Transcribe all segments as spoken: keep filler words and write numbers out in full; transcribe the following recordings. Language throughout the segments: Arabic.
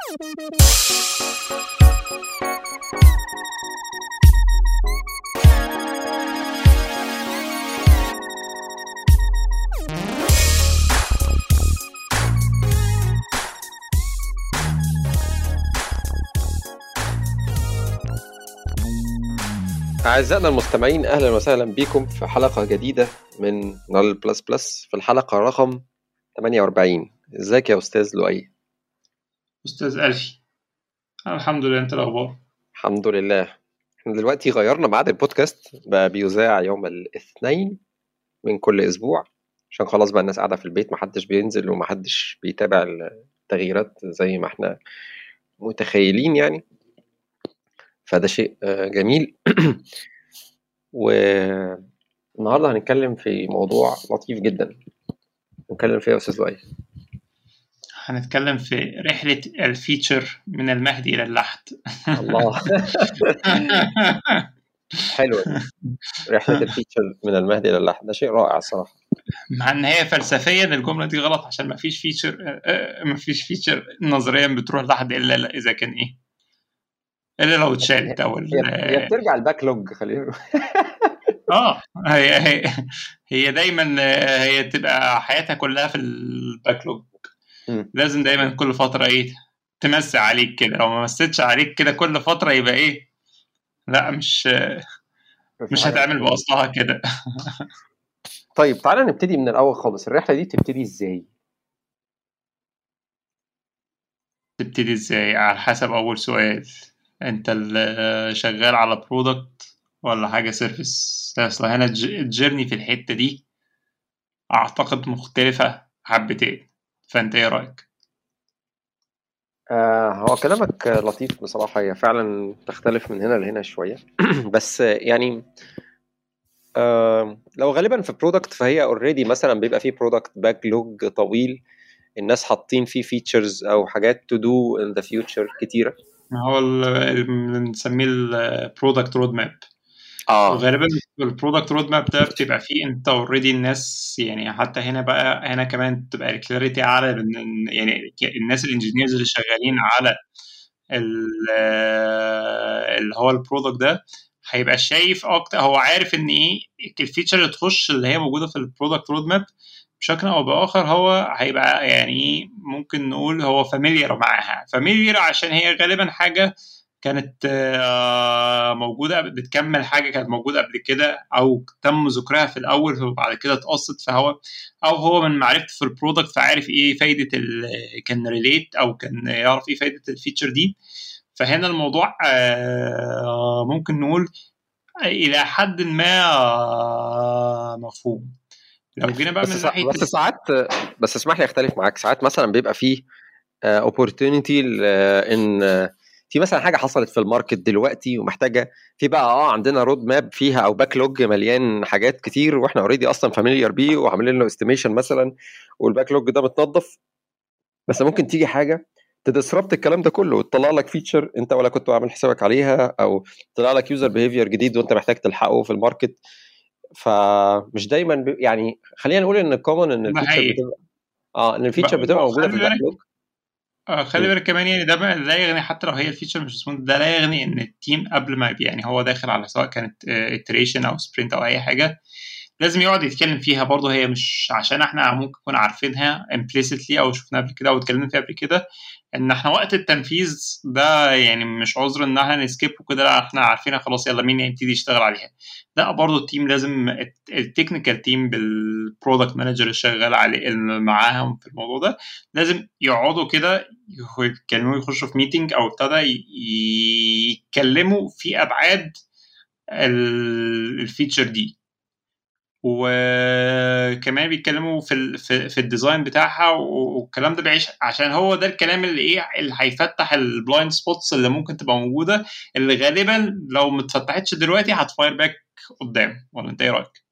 أعزائنا المستمعين، أهلا وسهلا بكم في حلقة جديدة من نال بلس بلس في الحلقة رقم ثمانية وأربعين. ازيك يا أستاذ لؤي؟ أستاذ ألفي، الحمد لله. أنت الأخبار؟ الحمد لله. احنا دلوقتي غيرنا ميعاد البودكاست، بقى بيذاع يوم الاثنين من كل أسبوع عشان خلاص بقى الناس قاعدة في البيت، محدش بينزل ومحدش بيتابع التغييرات زي ما احنا متخيلين يعني، فده شيء جميل. والنهاردة هنتكلم في موضوع لطيف جدا. نتكلم فيه يا أستاذ لؤي. هنتكلم في رحلة الفيتشر من المهدي إلى اللحد. الله. حلوة دي، رحلة الفيتشر من المهدي إلى اللحد، ده شيء رائع الصراحة. مع إن هي فلسفيا الجملة دي غلط، عشان ما فيش فيتشر ما فيش فيتشر نظريا بتروح لحد إلا إذا كان إيه، إلا لو اتشالت أو هي هي بترجع الباك لوج. خلينا اه هي هي هي دايما هي تبقى حياتها كلها في الباك لوج. لازم دايما كل فترة ايه تمسي عليك كده، لو ما مسيتش عليك كده كل فترة يبقى ايه، لا مش مش هتعمل بأصلها كده. طيب تعالى نبتدي من الأول خالص. الرحلة دي تبتدي ازاي؟ تبتدي ازاي على حسب أول سؤال. انت اللي شغال على برودكت ولا حاجة سيرفيس؟ اصلا هنا الجيرني في الحتة دي اعتقد مختلفة حبتين، فانت ايه رأيك؟ آه هو كلامك لطيف بصراحة، هي فعلا تختلف من هنا لهنا شوية. بس يعني آه لو غالبا في برودكت فهي اوريدي مثلا بيبقى فيه برودكت باك لوج طويل، الناس حاطين فيه فيتشرز او حاجات تو دو ان ذا فيوتشر كتيرة. ما هو اللي بنسميه البرودكت رود ماب. اه وغالبا البرودكت رود ماب ده بتبقى فيه انت اوريدي الناس، يعني حتى هنا بقى هنا كمان بتبقى الكلاريتي اعلى، يعني الناس الانجينيرز اللي شغالين على اللي هو البرودكت ده هيبقى شايف اكتر، هو عارف ان ايه الفيتشر اللي تخش اللي هي موجوده في البرودكت رود ماب بشكل او باخر. هو هيبقى يعني ممكن نقول هو فاميليار معاها، فاميليار عشان هي غالبا حاجه كانت موجودة، بتكمل حاجة كانت موجودة قبل كده أو تم ذكرها في الأول وبعد كده اتقصت، فهو أو هو من معرفته في البرودكت فعارف إيه فايدة كان ريليت أو كان يعرف إيه فايدة الفيتشر دي. فهنا الموضوع ممكن نقول إلى حد ما مفهوم. لو جينا بقى بس من سا... ناحية بس ساعات بس اسمح لي اختلف معاك. ساعات مثلا بيبقى فيه اوبورتونيتي ان في مثلا حاجه حصلت في الماركت دلوقتي ومحتاجه في بقى اه عندنا رود ماب فيها او باك لوج مليان حاجات كتير واحنا اوريدي اصلا فاميليار بيه وعاملين له استيميشن مثلا، والباك لوج ده متنظف، بس ممكن تيجي حاجه تدسربت الكلام ده كله وتطلع لك فيتشر انت ولا كنت عامل حسابك عليها، او طلع لك يوزر بيهيفير جديد وانت محتاج تلحقه في الماركت. فمش دايما ب... يعني خلينا نقول ان الكومن ان الفيتشر بتبقى اه ان الفيتشر بتبقى موجوده في الباك لوج. آه خلي بالك كمان، يعني ده بقى لا يغني حتى لو هي الفيتشر مش مسموح، ده لا يغني ان التيم قبل ما يعني هو داخل على سواء كانت iteration او sprint او اي حاجه لازم يقعد يتكلم فيها برضه. هي مش عشان احنا ممكن نكون عارفينها implicitly او شفناها قبل كده او اتكلمنا فيها قبل كده ان احنا وقت التنفيذ ده يعني مش عذر ان احنا نسكيب وكده، لا احنا عارفينها خلاص يلا مين يبتدي يشتغل عليها. لا برضه التيم لازم التكنيكال تيم بالبرودكت مانجر اللي شغال عليه معاهم في الموضوع ده لازم يقعدوا كده يتكلموا، يخشوا في ميتنج او ابتدى يتكلموا في ابعاد الفيتشر دي، وكمان بيتكلموا في ال في, في الديزاين بتاعها والكلام ده بيعيش، عشان هو ده الكلام اللي ايه اللي هيفتح البلايند سبوتس اللي ممكن تبقى موجوده، اللي غالبا لو ما اتفتحتش دلوقتي هتفاير باك قدام. ولا انت ايه رايك؟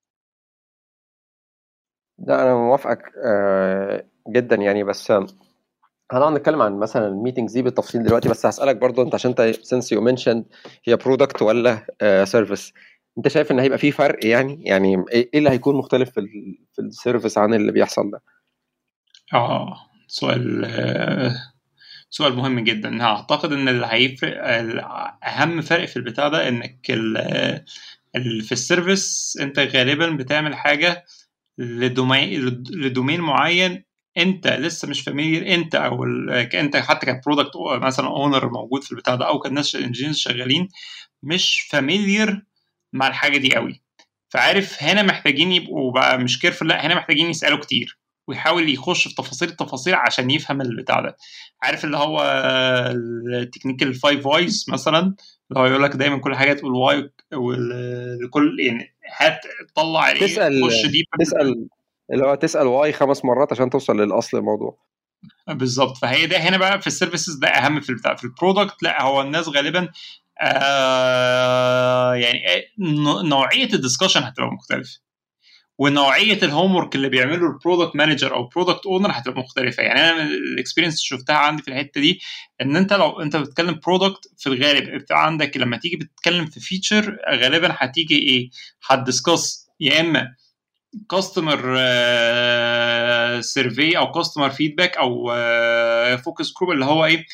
ده انا موافقك آه جدا يعني. بس هنقعد نتكلم عن مثلا الميتنجز دي بالتفصيل دلوقتي، بس هسألك برضو انت عشان انت سنس يو منشند هي برودكت ولا سيرفيس، انت شايف ان هيبقى فيه فرق يعني يعني ايه اللي هيكون مختلف في ال في السيرفيس عن اللي بيحصل ده؟ اه سؤال آه سؤال مهم جدا. اعتقد ان اللي هيفرق اهم فرق في البتاع ده انك في السيرفيس انت غالبا بتعمل حاجه لدومين لدومين معين انت لسه مش فاميليير، انت او انت حتى كبرودكت مثلا اونر موجود في البتاع ده او كناس انجينيرز شغالين مش فاميليير مع الحاجه دي قوي. فعارف هنا محتاجين يبقوا بقى مش كيرفل، لا هنا محتاجين يسالوا كتير ويحاول يخش في تفاصيل التفاصيل عشان يفهم البتاع ده. عارف اللي هو التكنيكال فايف وايز مثلا، اللي هو يقول لك دايما كل حاجه تقول واي والكل يعني هات طلع ايه تسال خش دي تسال اللي هو تسال واي خمس مرات عشان توصل للاصل الموضوع. بالظبط. فهي ده هنا بقى في السيرفيسز ده اهم في البتاع. في البرودكت لا، هو الناس غالبا آه يعني نوعيه الدسكشن هتبقى مختلفه، ونوعيه الهوم ورك اللي بيعمله البرودكت مانجر او برودكت اونر هتبقى مختلفه. يعني انا الاكسبيرينس شفتها عندي في الحته دي ان انت لو انت بتتكلم برودكت في الغالب بتاع عندك لما تيجي بتتكلم في فيتشر غالبا هتيجي ايه هتدسكس يا اما كاستمر سيرفي او كاستمر فيدباك او فوكس جروب اللي هو ايه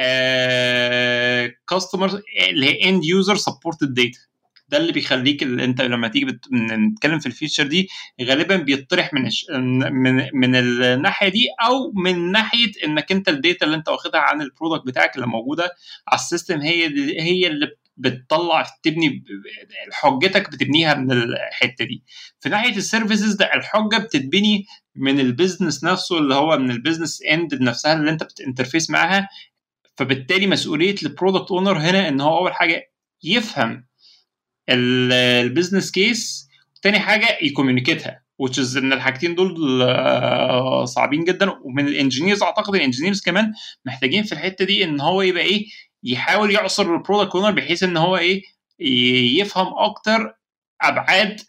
كاستمر اللي هي اند يوزر سبورتد داتا. ده اللي بيخليك اللي انت لما تيجي بتتكلم في الفيتشر دي غالبا بيطرح من من من الناحيه دي او من ناحيه انك انت الداتا اللي انت واخدها عن البرودكت بتاعك اللي موجوده على السيستم هي هي اللي بتطلع تبني حجتك بتبنيها من الحته دي. في ناحيه السيرفيسز ده الحجه بتتبني من البيزنس نفسه اللي هو من البيزنس اند نفسها اللي انت بتنترفيس معاها. فبالتالي مسؤوليه البرودكت اونر هنا ان هو اول حاجه يفهم البيزنس كيس، تاني حاجه يكوميونيكيتها which is ان الحاجتين دول صعبين جدا. ومن الانجينيرز اعتقد الانجينيرز كمان محتاجين في الحته دي ان هو يبقى ايه يحاول يعصر البرودكت اونر بحيث ان هو ايه يفهم اكتر ابعاد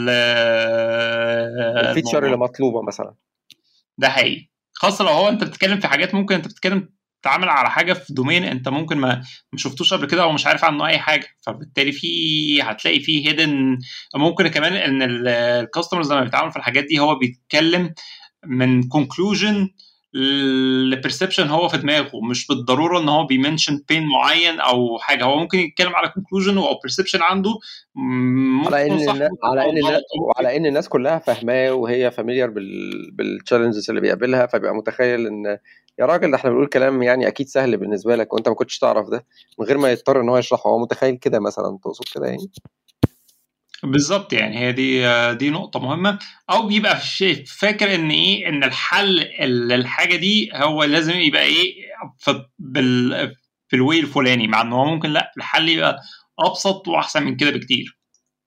الفيتشر اللي مطلوبه مثلا. ده حقيقي، خاصه لو هو انت بتتكلم في حاجات ممكن انت بتتكلم تعمل على حاجه في دومين انت ممكن ما ما شفتوش قبل كده او مش عارف عنه اي حاجه. فبالتالي في هتلاقي فيه هيدن. ممكن كمان ان الكاستمرز لما بيتعامل في الحاجات دي هو بيتكلم من كونكلوجن لبرسبشن هو في دماغه، مش بالضروره ان هو بيمنشن بين معين او حاجه. هو ممكن يتكلم على كونكلوجن او برسبشن عنده على ان النا... على ان النا... وعلى ان الناس كلها فاهماه وهي فاميليار بال... بالتشالنجز اللي بيقابلها، فبيبقى متخيل ان يا راجل ده احنا بنقول كلام يعني اكيد سهل بالنسبه لك وانت ما كنتش تعرف ده، من غير ما يضطر ان هو يشرحه. هو متخيل كده مثلا، تقصد كده يعني؟ بالظبط. يعني هي دي دي نقطة مهمة. أو بيبقى فاكر إن إيه إن الحل للحاجة دي هو لازم يبقى إيه في بال في الوي الفلاني، مع إن هو ممكن لا الحل يبقى أبسط وأحسن من كده بكتير.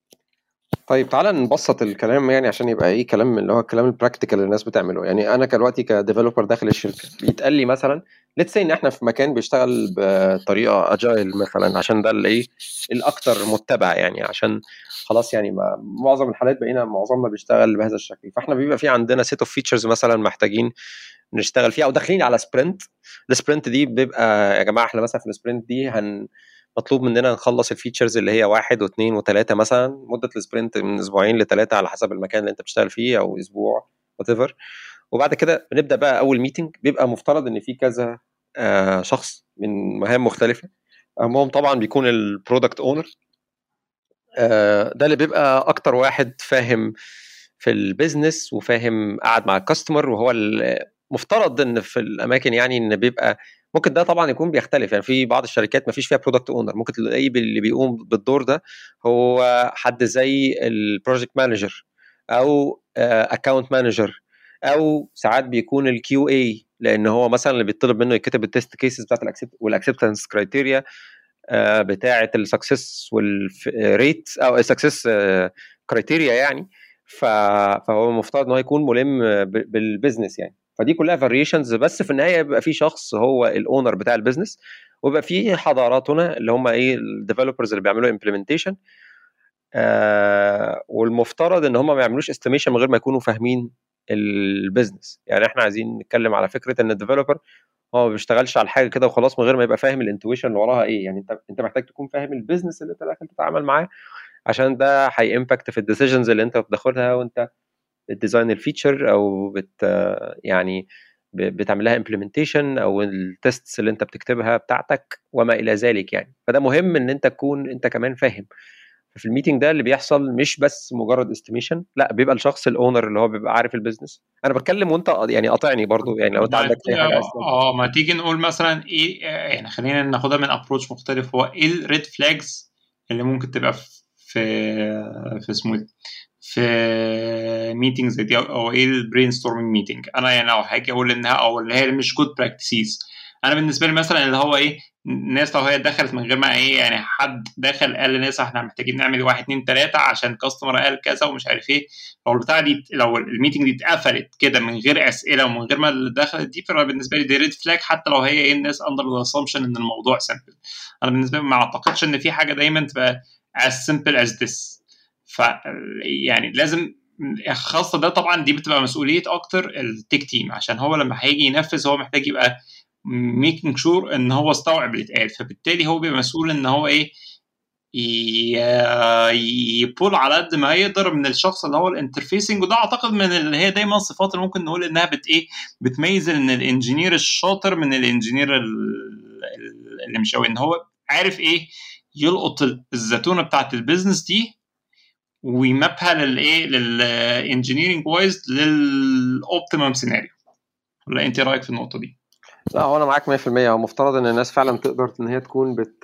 طيب تعالى نبسط الكلام يعني عشان يبقى ايه كلام اللي هو الكلام البراكتيكال اللي الناس بتعمله. يعني انا دلوقتي كديفلوبر داخل الشركه بيتقال لي مثلا ليتس سي ان احنا في مكان بيشتغل بطريقه اجايل مثلا، عشان ده اللي ايه الاكثر متبع، يعني عشان خلاص يعني ما معظم الحالات بقينا معظمنا بيشتغل بهذا الشكل. فاحنا بيبقى في عندنا سيت اوف فيتشرز مثلا محتاجين نشتغل فيها او داخلين على سبرنت. السبرنت دي بيبقى يا جماعه احنا مثلا في السبرنت دي هن مطلوب مننا نخلص الفيتشرز اللي هي واحد واثنين وثلاثة مثلا. مدة السبرنت من اسبوعين لثلاثة على حسب المكان اللي انت بتشتغل فيه، او اسبوع whatever. وبعد كده بنبدأ بقى اول ميتنج. بيبقى مفترض ان في كذا آه شخص من مهام مختلفة، اهمهم طبعا بيكون البرودكت اونر. آه ده اللي بيبقى اكتر واحد فاهم في البيزنس وفاهم قاعد مع الكاستمر، وهو المفترض ان في الاماكن يعني ان بيبقى ممكن ده طبعا يكون بيختلف. يعني في بعض الشركات ما فيش فيها برودكت اونر، ممكن تلاقيه اللي بيقوم بالدور ده هو حد زي البروجكت مانجر او اكاونت مانجر، او ساعات بيكون الكيو اي، لان هو مثلا اللي بيطلب منه يكتب التست كيسز بتاعت والاكسبتنس كرايتيريا بتاعه السكسس والريت او السكسس كرايتيريا يعني. فهو المفترض ان هو يكون ملم بالبيزنس يعني. فدي كلها فاريشنز، بس في النهايه بيبقى في شخص هو الاونر بتاع البيزنس، ويبقى في حضاراتنا اللي هم ايه الديفلوبرز اللي بيعملوا امبلمنتيشن. آه والمفترض ان هم ما يعملوش استيميشن من غير ما يكونوا فاهمين البيزنس. يعني احنا عايزين نتكلم على فكره ان الديفلوبر هو ما بيشتغلش على حاجه كده وخلاص من غير ما يبقى فاهم الانتويشن اللي وراها ايه. يعني انت انت محتاج تكون فاهم البيزنس اللي انت داخل تتعامل معاه، عشان ده هيمباكت في الديسيجنز اللي انت بتاخدها وانت بتديزاين الفيتشر او بت يعني بتعمل لها امبلمنتيشن او التستس اللي انت بتكتبها بتاعتك وما الى ذلك يعني. فده مهم ان انت تكون انت كمان فاهم. في الميتنج ده اللي بيحصل مش بس مجرد استيميشن، لا بيبقى الشخص الاونر اللي هو بيبقى عارف البيزنس. انا بتكلم وانت يعني قاطعني برضو يعني لو انت ما عندك اي حاجه عايز اه ما تيجي نقول مثلا ايه، يعني خلينا ناخدها من ابروتش مختلف. هو ايه الريد فلاجز اللي ممكن تبقى في في اسمه ايه في ميتنج زي دي، او ايه البرين ستورمينج ميتنج؟ انا يعني لو حاجه اقول انها او اللي هي مش جود براكتسز، انا بالنسبه لي مثلا اللي هو ايه، الناس لو هي دخلت من غير ما ايه، يعني حد دخل قال للناس احنا محتاجين نعمل واحد اتنين تلاته عشان كاستمر قال كذا ومش عارف ايه، لو البتاعه دي لو الميتنج دي اتقفلت كده من غير اسئله ومن غير ما اللي دخلت دي، فانا بالنسبه لي دي ريد فلاج، حتى لو هي ايه الناس اندر ذا اسامبشن ان الموضوع سمبل. انا بالنسبه لي ما اعتقدش ان في حاجه دايما تبقى as simple as this. ف يعني لازم خاصه ده طبعا دي بتبقى مسؤوليه اكتر التيك تيم، عشان هو لما هيجي ينفذ هو محتاج يبقى making sure ان هو استوعب اللي اتقال، فبالتالي هو بيبقى مسؤول ان هو ايه يبول على قد ما يقدر من الشخص اللي هو الانترفيسنج. وده اعتقد من اللي هي دايما الصفات اللي ممكن نقول انها بت ايه بتميز ان الانجينير الشاطر من الانجينير اللي مش قوي، ان هو عارف ايه يلقط الزتونه بتاعت البيزنس دي ويمابها للايه للانجينيرنج وايز للاوبتيمم سيناريو. ولا انت رايك في النقطه دي؟ لا هو انا معاك مية في المية. هو مفترض ان الناس فعلا تقدر ان هي تكون بت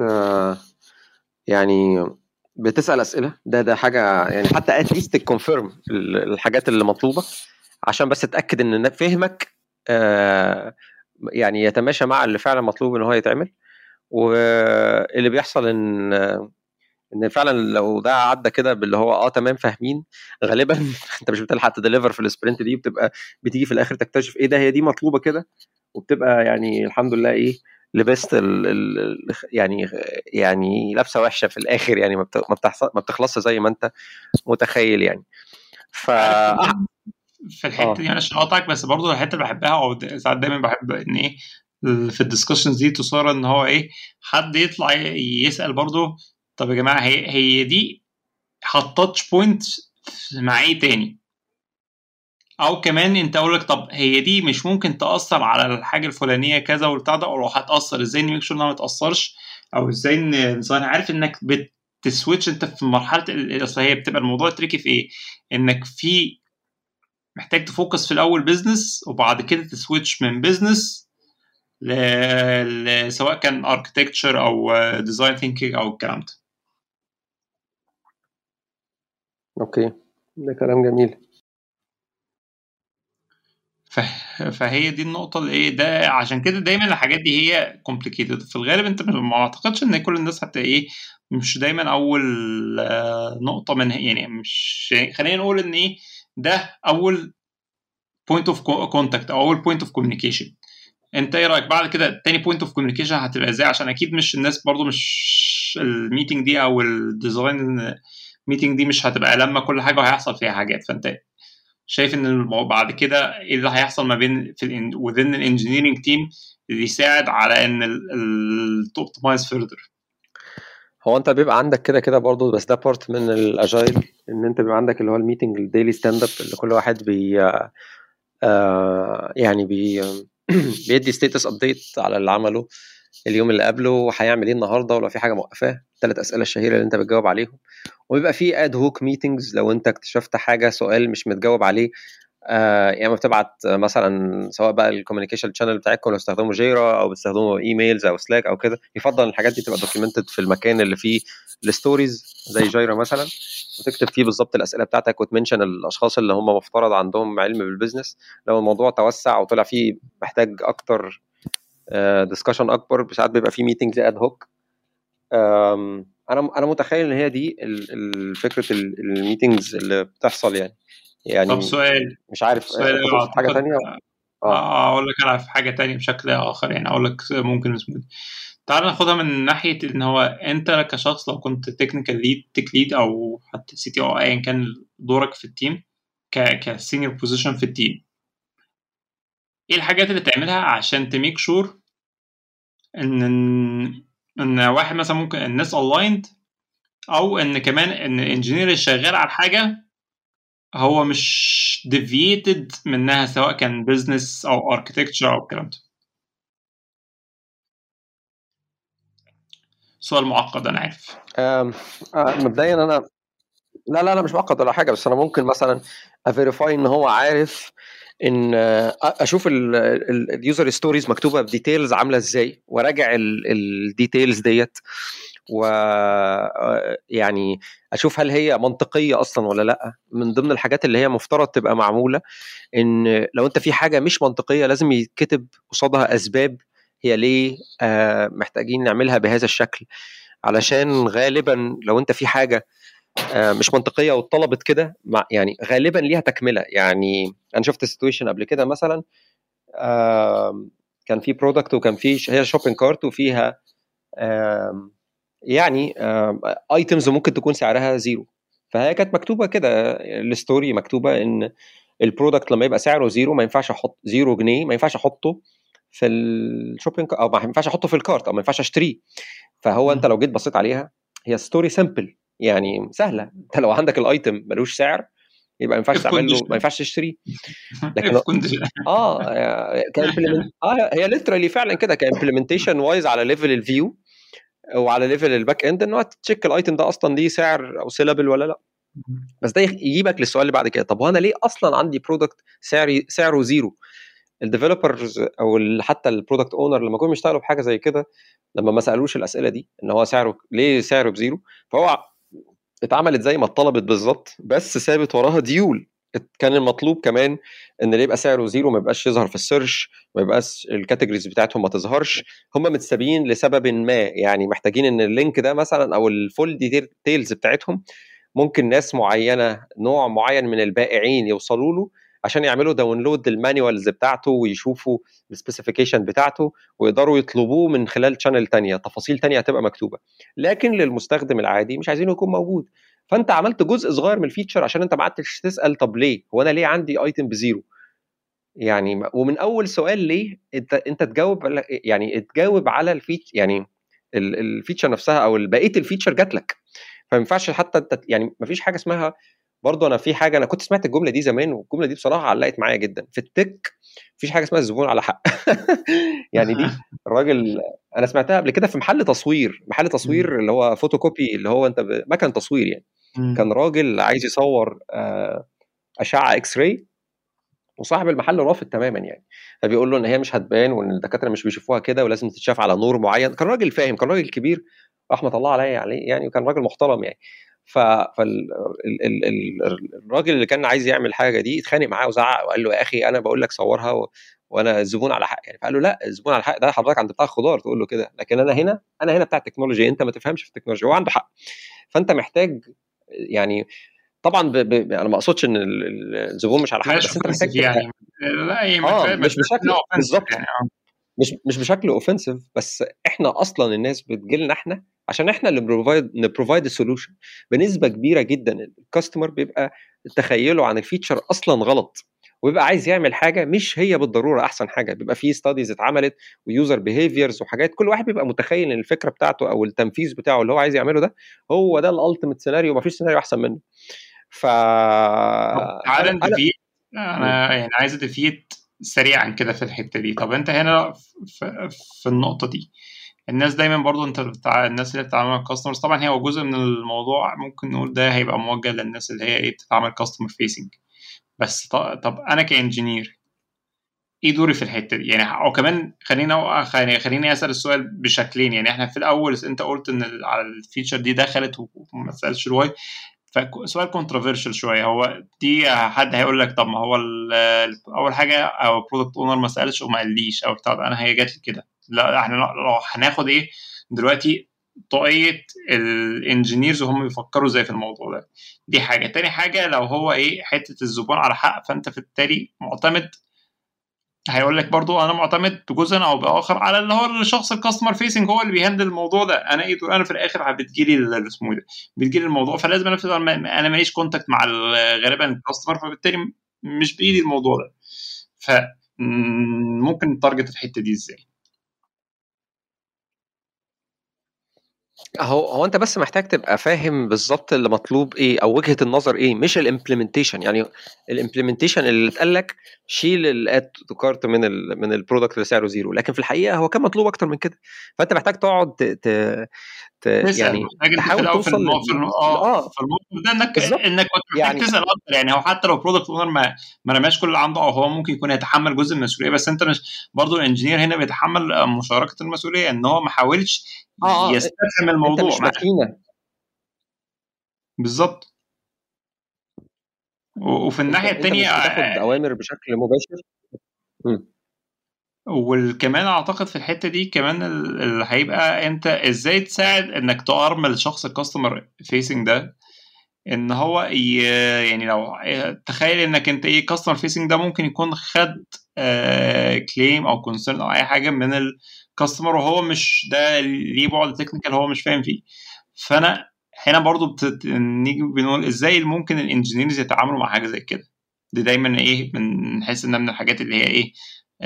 يعني بتسال اسئله، ده ده حاجه يعني حتى اتليست تكونفيرم الحاجات اللي مطلوبه عشان بس تتاكد ان فهمك آه يعني يتماشى مع اللي فعلا مطلوب ان هو يتعمل. واللي بيحصل ان ان فعلا لو ده عدى كده باللي هو اه تمام فاهمين، غالبا انت مش بتلحق تديليفر في السبرنت دي، بتبقى بتيجي في الاخر تكتشف ايه ده هي دي مطلوبه كده، وبتبقى يعني الحمد لله ايه لبست ال ال يعني يعني لابسه وحشه في الاخر يعني ما بتحصل ما بتخلصش زي ما انت متخيل يعني. ف في الحته دي انا مش هقاطعك، بس برضه الحته اللي بحبها او ساعات دايما بحب ان ايه في الدسكشنز دي تصار ان هو ايه حد يطلع يسال برضه طب يا جماعه هي هي دي هتاتش بوينت مع ايه تاني، او كمان انت اقول لك طب هي دي مش ممكن تاثر على الحاجه الفلانيه كذا والبتاع ده، او لو هتاثر ازاي نميك شور انها ما تاثرش، او ازاي ان عارف انك بتسويتش انت في مرحله اصل هي بتبقى الموضوع تريكي في ايه، انك في محتاج تفوكس في الاول بيزنس وبعد كده تسويتش من بيزنس ل... سواء كان اركتكتشر او ديزاين ثينكينج او الكلام ده. اوكي ده كلام جميل. ف... فهي دي النقطه اللي ايه ده، عشان كده دايما الحاجات دي هي كومبليكيتد في الغالب. انت ما اعتقدش ان كل الناس حتى ايه مش دايما اول نقطه من يعني مش خلينا نقول ان ايه ده اول بوينت اوف كونتاكت او اول بوينت اوف كوميونيكيشن. انت ايه رايك بعد كده تاني بوينت اوف كوميونيكيشن هتبقى ازاي؟ عشان اكيد مش الناس برضو مش الميتنج دي او الديزاين ميتنج دي مش هتبقى لما كل حاجه هيحصل فيها حاجات. فانت شايف ان بعد كده ايه اللي هيحصل ما بين في within الانجينيرنج تيم اللي يساعد على ان التوبتمايز فيردر؟ هو انت بيبقى عندك كده كده برضو، بس ده بارت من الاجايل، ان انت بيبقى عندك اللي هو الميتنج الديلي ستاند اب اللي كل واحد بي آه يعني بي بيدي ستيتس ابديت على اللي عمله اليوم اللي قبله، هيعمل ايه النهارده، ولو في حاجه موقفاه الثلاث اسئله الشهيره اللي انت بتجاوب عليهم. وبيبقى في اد هوك ميتنجز لو انت اكتشفت حاجه سؤال مش متجاوب عليه، آه يعني ما بتبعت مثلا سواء بقى الكوميونيكيشن شانل بتاعتكم لو بتستخدموا جيرا او بتستخدموا ايميلز او سلاك او كده، يفضل الحاجات دي تبقى دوكيومنتد في المكان اللي فيه الستوريز زي جيرا مثلا، وتكتب فيه بالظبط الاسئله بتاعتك وتمنشن الاشخاص اللي هم مفترض عندهم علم بالبيزنس. لو الموضوع توسع وطلع فيه محتاج اكتر ديسكشن uh, اكبر، ساعات بيبقى فيه ميتنجز اد هوك. انا انا متخيل ان هي دي فكره الميتنجز اللي بتحصل يعني. يعني طب سؤال مش عارف سؤال انت تقصد حاجه تانية؟ اه اقول لك انا في حاجه تانية بشكل اخر، يعني اقول لك ممكن اسمه تعال ناخدها من ناحيه ان هو انت كشخص لو كنت تكنيكال ليد تك ليد او حتى سي تي او ايا كان دورك في التيم ك كسينيور بوزيشن في التيم، ايه الحاجات اللي تعملها عشان تميك شور ان ان واحد مثلا ممكن الناس الايند، او ان كمان ان الانجينير اللي شغال على الحاجه هو مش deviated منها سواء كان business او architecture او الكلام ده. سؤال معقد انا عارف. آم، آه، مبدئيا انا لا لا انا مش معقد ولا حاجه، بس انا ممكن مثلا افيريفاي ان هو عارف ان آه، اشوف اليوزر ستوريز مكتوبه بديتيلز عامله ازاي، وراجع الديتيلز ديت، و آه، يعني اشوف هل هي منطقيه اصلا ولا لا. من ضمن الحاجات اللي هي مفترض تبقى معموله ان لو انت في حاجه مش منطقيه لازم يتكتب قصادها اسباب هي ليه آه، محتاجين نعملها بهذا الشكل، علشان غالبا لو انت في حاجه آه، مش منطقيه واتطلبت كده مع- يعني غالبا ليها تكمله. يعني انا شفت سيتويشن قبل كده مثلا، آم، كان في برودكت وكان في ش- هي شوبينج كارت وفيها آم، يعني ايتمز ممكن تكون سعرها زيرو، فهي كانت مكتوبه كده الستوري مكتوبه ان البرودكت لما يبقى سعره زيرو ما ينفعش احط زيرو جنيه، ما ينفعش احطه في الشوبينج او ما ينفعش احطه في الكارت او ما ينفعش اشتريه. فهو انت لو جيت بصيت عليها هي ستوري سمبل، يعني سهله. انت لو عندك الايتم ملوش سعر يبقى ما ينفعش if تعمل له، ما condition ينفعش تشتريه. لكن if condition اه كامبلمنت اه هي ليترالي فعلا كده كامبلمنتيشن وايز على ليفل الفيو وعلى ليفل الباك اند، ان هو تشيك الايتم ده اصلا ليه سعر او سيلابل ولا لا. بس ده يجيبك للسؤال اللي بعد كده، طب وانا ليه اصلا عندي برودكت سعري سعره زيرو؟ الديفلوبرز او ال- حتى البرودكت اونر لما كانوا بيشتغلوا بحاجه زي كده، لما ما سالوش الاسئله دي ان هو سعره ليه سعره بزيرو، فهو اتعملت زي ما اتطلبت بالظبط، بس سابت وراها ديول. كان المطلوب كمان ان اللي يبقى سعره زيرو ما يبقاش يظهر في السيرش، ما يبقاش الكاتيجوريز بتاعتهم ما تظهرش. هم متسابين لسبب ما، يعني محتاجين ان اللينك ده مثلا او الفول ديتيلز بتاعتهم ممكن ناس معينه نوع معين من البائعين يوصلوا له عشان يعملوا داونلود للمانيوالز بتاعته ويشوفوا السبيسيفيكيشن بتاعته ويقدروا يطلبوه من خلال شانل تانية، تفاصيل تانية هتبقى مكتوبه. لكن للمستخدم العادي مش عايزينه يكون موجود. فانت عملت جزء صغير من الفيتشر عشان انت ما قعدتش تسال طب ليه هو انا ليه عندي ايتم بزيرو. يعني ومن اول سؤال ليه انت انت تجاوب على- يعني تجاوب على الفيتشر، يعني ال- الفيتشر نفسها او بقيه الفيتشر جات لك. فما ينفعش حتى انت يعني ما فيش حاجه اسمها. برضه انا في حاجه انا كنت سمعت الجمله دي زمان، والجمله دي بصراحه علقت معايا جدا في التك. مفيش حاجه اسمها الزبون على حق. يعني دي الراجل انا سمعتها قبل كده في محل تصوير، محل تصوير اللي هو فوتوكوبي، اللي هو انت ب- مكان تصوير يعني. كان راجل عايز يصور آه، اشعه اكس راي، وصاحب المحل رافض تماما يعني. فبيقول له ان هي مش هتبان وان الدكاتره مش بيشوفوها كده ولازم تتشاف على نور معين. كان راجل فاهم، كان راجل كبير رحمه الله عليه عليه يعني، وكان راجل محترم يعني. ف فالراجل اللي كان عايز يعمل الحاجه دي اتخانق معاه وزعق وقال له يا اخي انا بقول لك صورها و... وانا الزبون على حق يعني. فقال له لا، الزبون على حق ده حضرتك عند بتاع خضار تقول له كده، لكن انا هنا انا هنا بتاع التكنولوجيا، انت ما تفهمش في التكنولوجيا. هو عنده حق. فانت محتاج يعني طبعا ب... ب... انا ما اقصدش ان ال- ال- الزبون مش على حق، بلاش بس انت محتاج اوفنسيف تبقى يعني. لا هي ما اه تبقاش ما مش تبقاش بشكل منها اوفنسيف بالظبط، يعني. اه مش مش بشكل اوفنسيف، بس احنا اصلا الناس بتجي لنا احنا عشان احنا اللي بروفايد نبروفايد السولوشن. بنسبه كبيره جدا الكاستمر بيبقى تخيله عن الفيتشر اصلا غلط، ويبقى عايز يعمل حاجه مش هي بالضروره احسن حاجه. بيبقى في ستاديز اتعملت ويوزر بيهيفيرز وحاجات، كل واحد بيبقى متخيل ان الفكره بتاعته او التنفيذ بتاعه اللي هو عايز يعمله ده هو ده الالتيميت سيناريو، مفيش سيناريو احسن منه. ف طب تعالى انا انا نديفيت. انا يعني عايز اديفيت سريعا كده في الحته دي. طب انت هنا في, في النقطه دي، الناس دايما برضو انت بتاع الناس اللي بتتعامل مع الكاستمرز، طبعا هي جزء من الموضوع ممكن نقول ده هيبقى موجه للناس اللي هي ايه بتتعامل كاستمر فيسنج. بس ط- طب انا كانجينير ايه دوري في الحته دي يعني؟ او كمان خلينا خليني خليني اسال السؤال بشكلين. يعني احنا في الاول انت قلت ان ال- على الفيتشر دي دخلت وما سالش الواي، فسؤال كونتروفيرشال شويه. هو دي حد هيقول لك طب ما هو ال- اول حاجه او برودكت اونر ما سالش وما قاليش او بتاع ده، انا هي جات لي كده. لا احنا لو هناخد ايه دلوقتي طاقية الانجينيرز وهم بيفكروا ازاي في الموضوع ده. دي حاجه. تاني حاجه لو هو ايه حته الزبون على حق، فانت في التالي معتمد، هيقول لك برضو انا معتمد بجزء او باخر على اللي هو الشخص الكاستمر فيسنج هو اللي بيهندل الموضوع ده. انا ايه انا في الاخر بتجيلي ال- اسمه ايه ده بتجيلي الموضوع، فلازم انا في- انا ماليش كونتاكت مع ال- غالبا الكاستمر، فبالتالي مش بايدي الموضوع ده. ف مم، ممكن نتارجت الحته دي ازاي؟ هو هو انت بس محتاج تبقى فاهم بالظبط اللي مطلوب ايه او وجهة النظر ايه، مش الامبلمنتيشن. يعني الامبلمنتيشن اللي اتقال لك شيل الاد تو كارت من ال من البرودكت اللي سعره زيرو، لكن في الحقيقه هو كان مطلوب اكتر من كده. فانت محتاج تقعد ت... ت... ت... تسال، يعني محتاج انت في تحاول الاول في توصل المو... في ل... الم... اه اه في الموقف ده انك بالظبط. انك كنت محتاج يعني تسال اكتر. يعني هو حتى لو برودكت اونر ما ما رماش كل اللي عنده، او هو ممكن يكون يتحمل جزء من المسؤوليه، بس انت مش برضه الانجينير هنا بيتحمل آه، مشاركه المسؤوليه، ان هو ما حاولش اه اه يستفهم انت الموضوع مش معاه. ماكينه. بالظبط. و- وفي انت الناحيه انت الثانيه، مش بتاخد اوامر بشكل مباشر. مم. وكمان اعتقد في الحته دي كمان ال- اللي هيبقى انت ازاي تساعد انك تارمل شخص الكاستمر فيسنج ده، ان هو ي... يعني لو تخيل انك انت ايه كاستمر فيسنج ده ممكن يكون خد كليم او كونسيرن او اي حاجه من الكاستمر، وهو مش ده ليه بعد تكنيكال هو مش فاهم فيه. فانا هنا برضو بت... نيجي بنقول ازاي ممكن الانجينيرز يتعاملوا مع حاجه زي كده. دي دايما ايه بنحس انها من الحاجات اللي هي ايه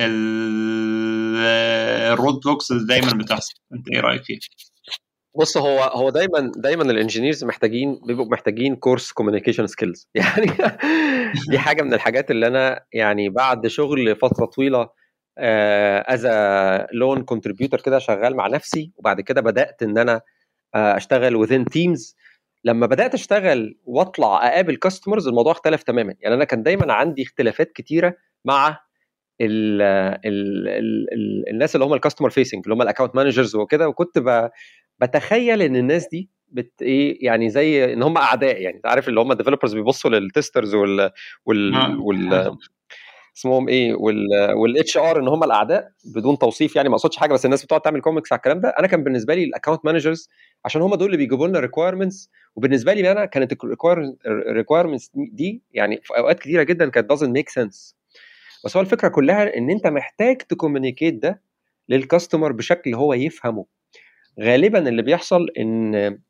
الرود بلوكس اللي دايما بتحصل. انت ايه رايك فيها؟ بص، هو هو دايما دايما الانجينيرز محتاجين بيبقوا محتاجين كورس كوميونيكيشن سكيلز يعني. دي حاجه من الحاجات اللي انا يعني بعد شغل فتره طويله از لون كونتريبيوتور كده شغال مع نفسي، وبعد كده بدات ان انا آه، اشتغل within teams. لما بدات اشتغل واطلع اقابل كاستمرز الموضوع اختلف تماما. يعني انا كان دايما عندي اختلافات كتيره مع ال ال ال ال الناس اللي هم الكاستمر فيسنج، اللي هم الاكونت مانجرز وكده، وكنت ب- بتخيل ان الناس دي بت ايه يعني زي ان هم اعداء. يعني انت عارف اللي هم الديفلوبرز بيبصوا للتسترز وال وال, آه. وال اسمهم ايه وال والاتش ار ان هم الاعداء، بدون توصيف يعني، ما اقصدش حاجه، بس الناس بتقعد تعمل كوميكس على الكلام ده. انا كان بالنسبه لي الاكونت مانجرز عشان هم دول اللي بيجيبوا لنا ريكويرمنتس، وبالنسبه لي انا كانت الريكويرمنتس دي يعني في اوقات كتيره جدا كانت doesn't make sense. بس هو الفكره كلها ان انت محتاج تكومينيكيت ده للكاستمر بشكل هو يفهمه. غالبا اللي بيحصل ان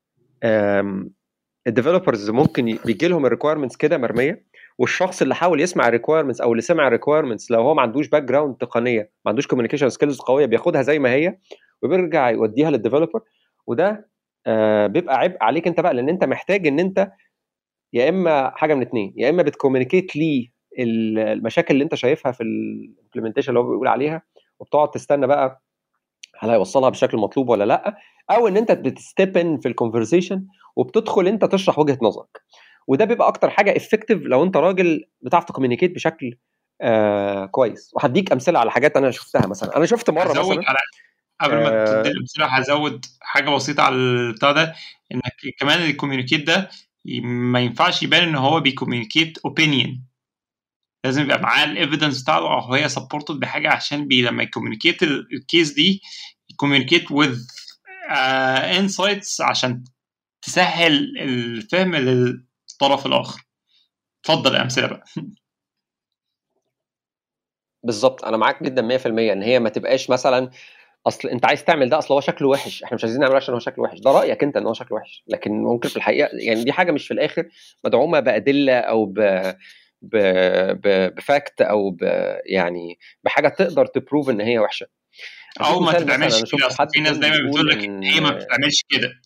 الديفلوبرز ممكن بيجي لهم الريكويرمنتس كده مرميه، والشخص اللي حاول يسمع الريكويرمنتس او اللي سمع الريكويرمنتس لو هو ما عندوش باك جراوند تقنيه، ما عندوش كوميونيكيشن سكيلز قويه، بياخدها زي ما هي وبيرجع يوديها للديفلوبر. وده آه بيبقى عبء عليك انت بقى، لان انت محتاج ان انت يا اما حاجه من اتنين، يا اما بتكومينيكيت ليه المشاكل اللي انت شايفها في الامبلمنتيشن اللي هو بيقول عليها، وبتقعد تستنى بقى هل هيوصلها بالشكل المطلوب ولا لا، او ان انت بتستيب ان في الكونفرسيشن وبتدخل انت تشرح وجهه نظرك. وده بيبقى اكتر حاجه افكتيف لو انت راجل بتعرف تكومينيكيت بشكل آه كويس. وهديك امثله على حاجات انا شفتها. مثلا انا شفت مره هزود مثلا على قبل ما تدي آه الامثله، هزود حاجه بسيطه على البتاع ده. انك كمان الكوميونيكيت ده ما ينفعش يبان ان هو بيكوميونيكيت اوبينيون، لازم يبقى معاه الايفيدنس بتاعته او هي سبورتد بحاجه، عشان بي لما يكوميونيكيت الكيس دي يكوميونيكيت وذ انسايتس عشان تسهل الفهم للطرف الاخر. اتفضل امثله بقى. بالظبط، انا معاك جدا مية في المية ان هي ما تبقاش مثلا اصل انت عايز تعمل ده اصل هو شكله وحش، احنا مش عايزين نعمله عشان هو شكله وحش. ده رايك انت ان هو شكله وحش، لكن ممكن في الحقيقه يعني دي حاجه مش في الاخر مدعومه بادله او ب ب ب بفاكت او ب يعني بحاجه تقدر تبروف ان هي وحشه. او اديك ما مثال، مثلا تتعملش انا كده، شفت اصل حد في ناس كان دايما بيقول بتقول لك ان هي ما بتتعملش كده.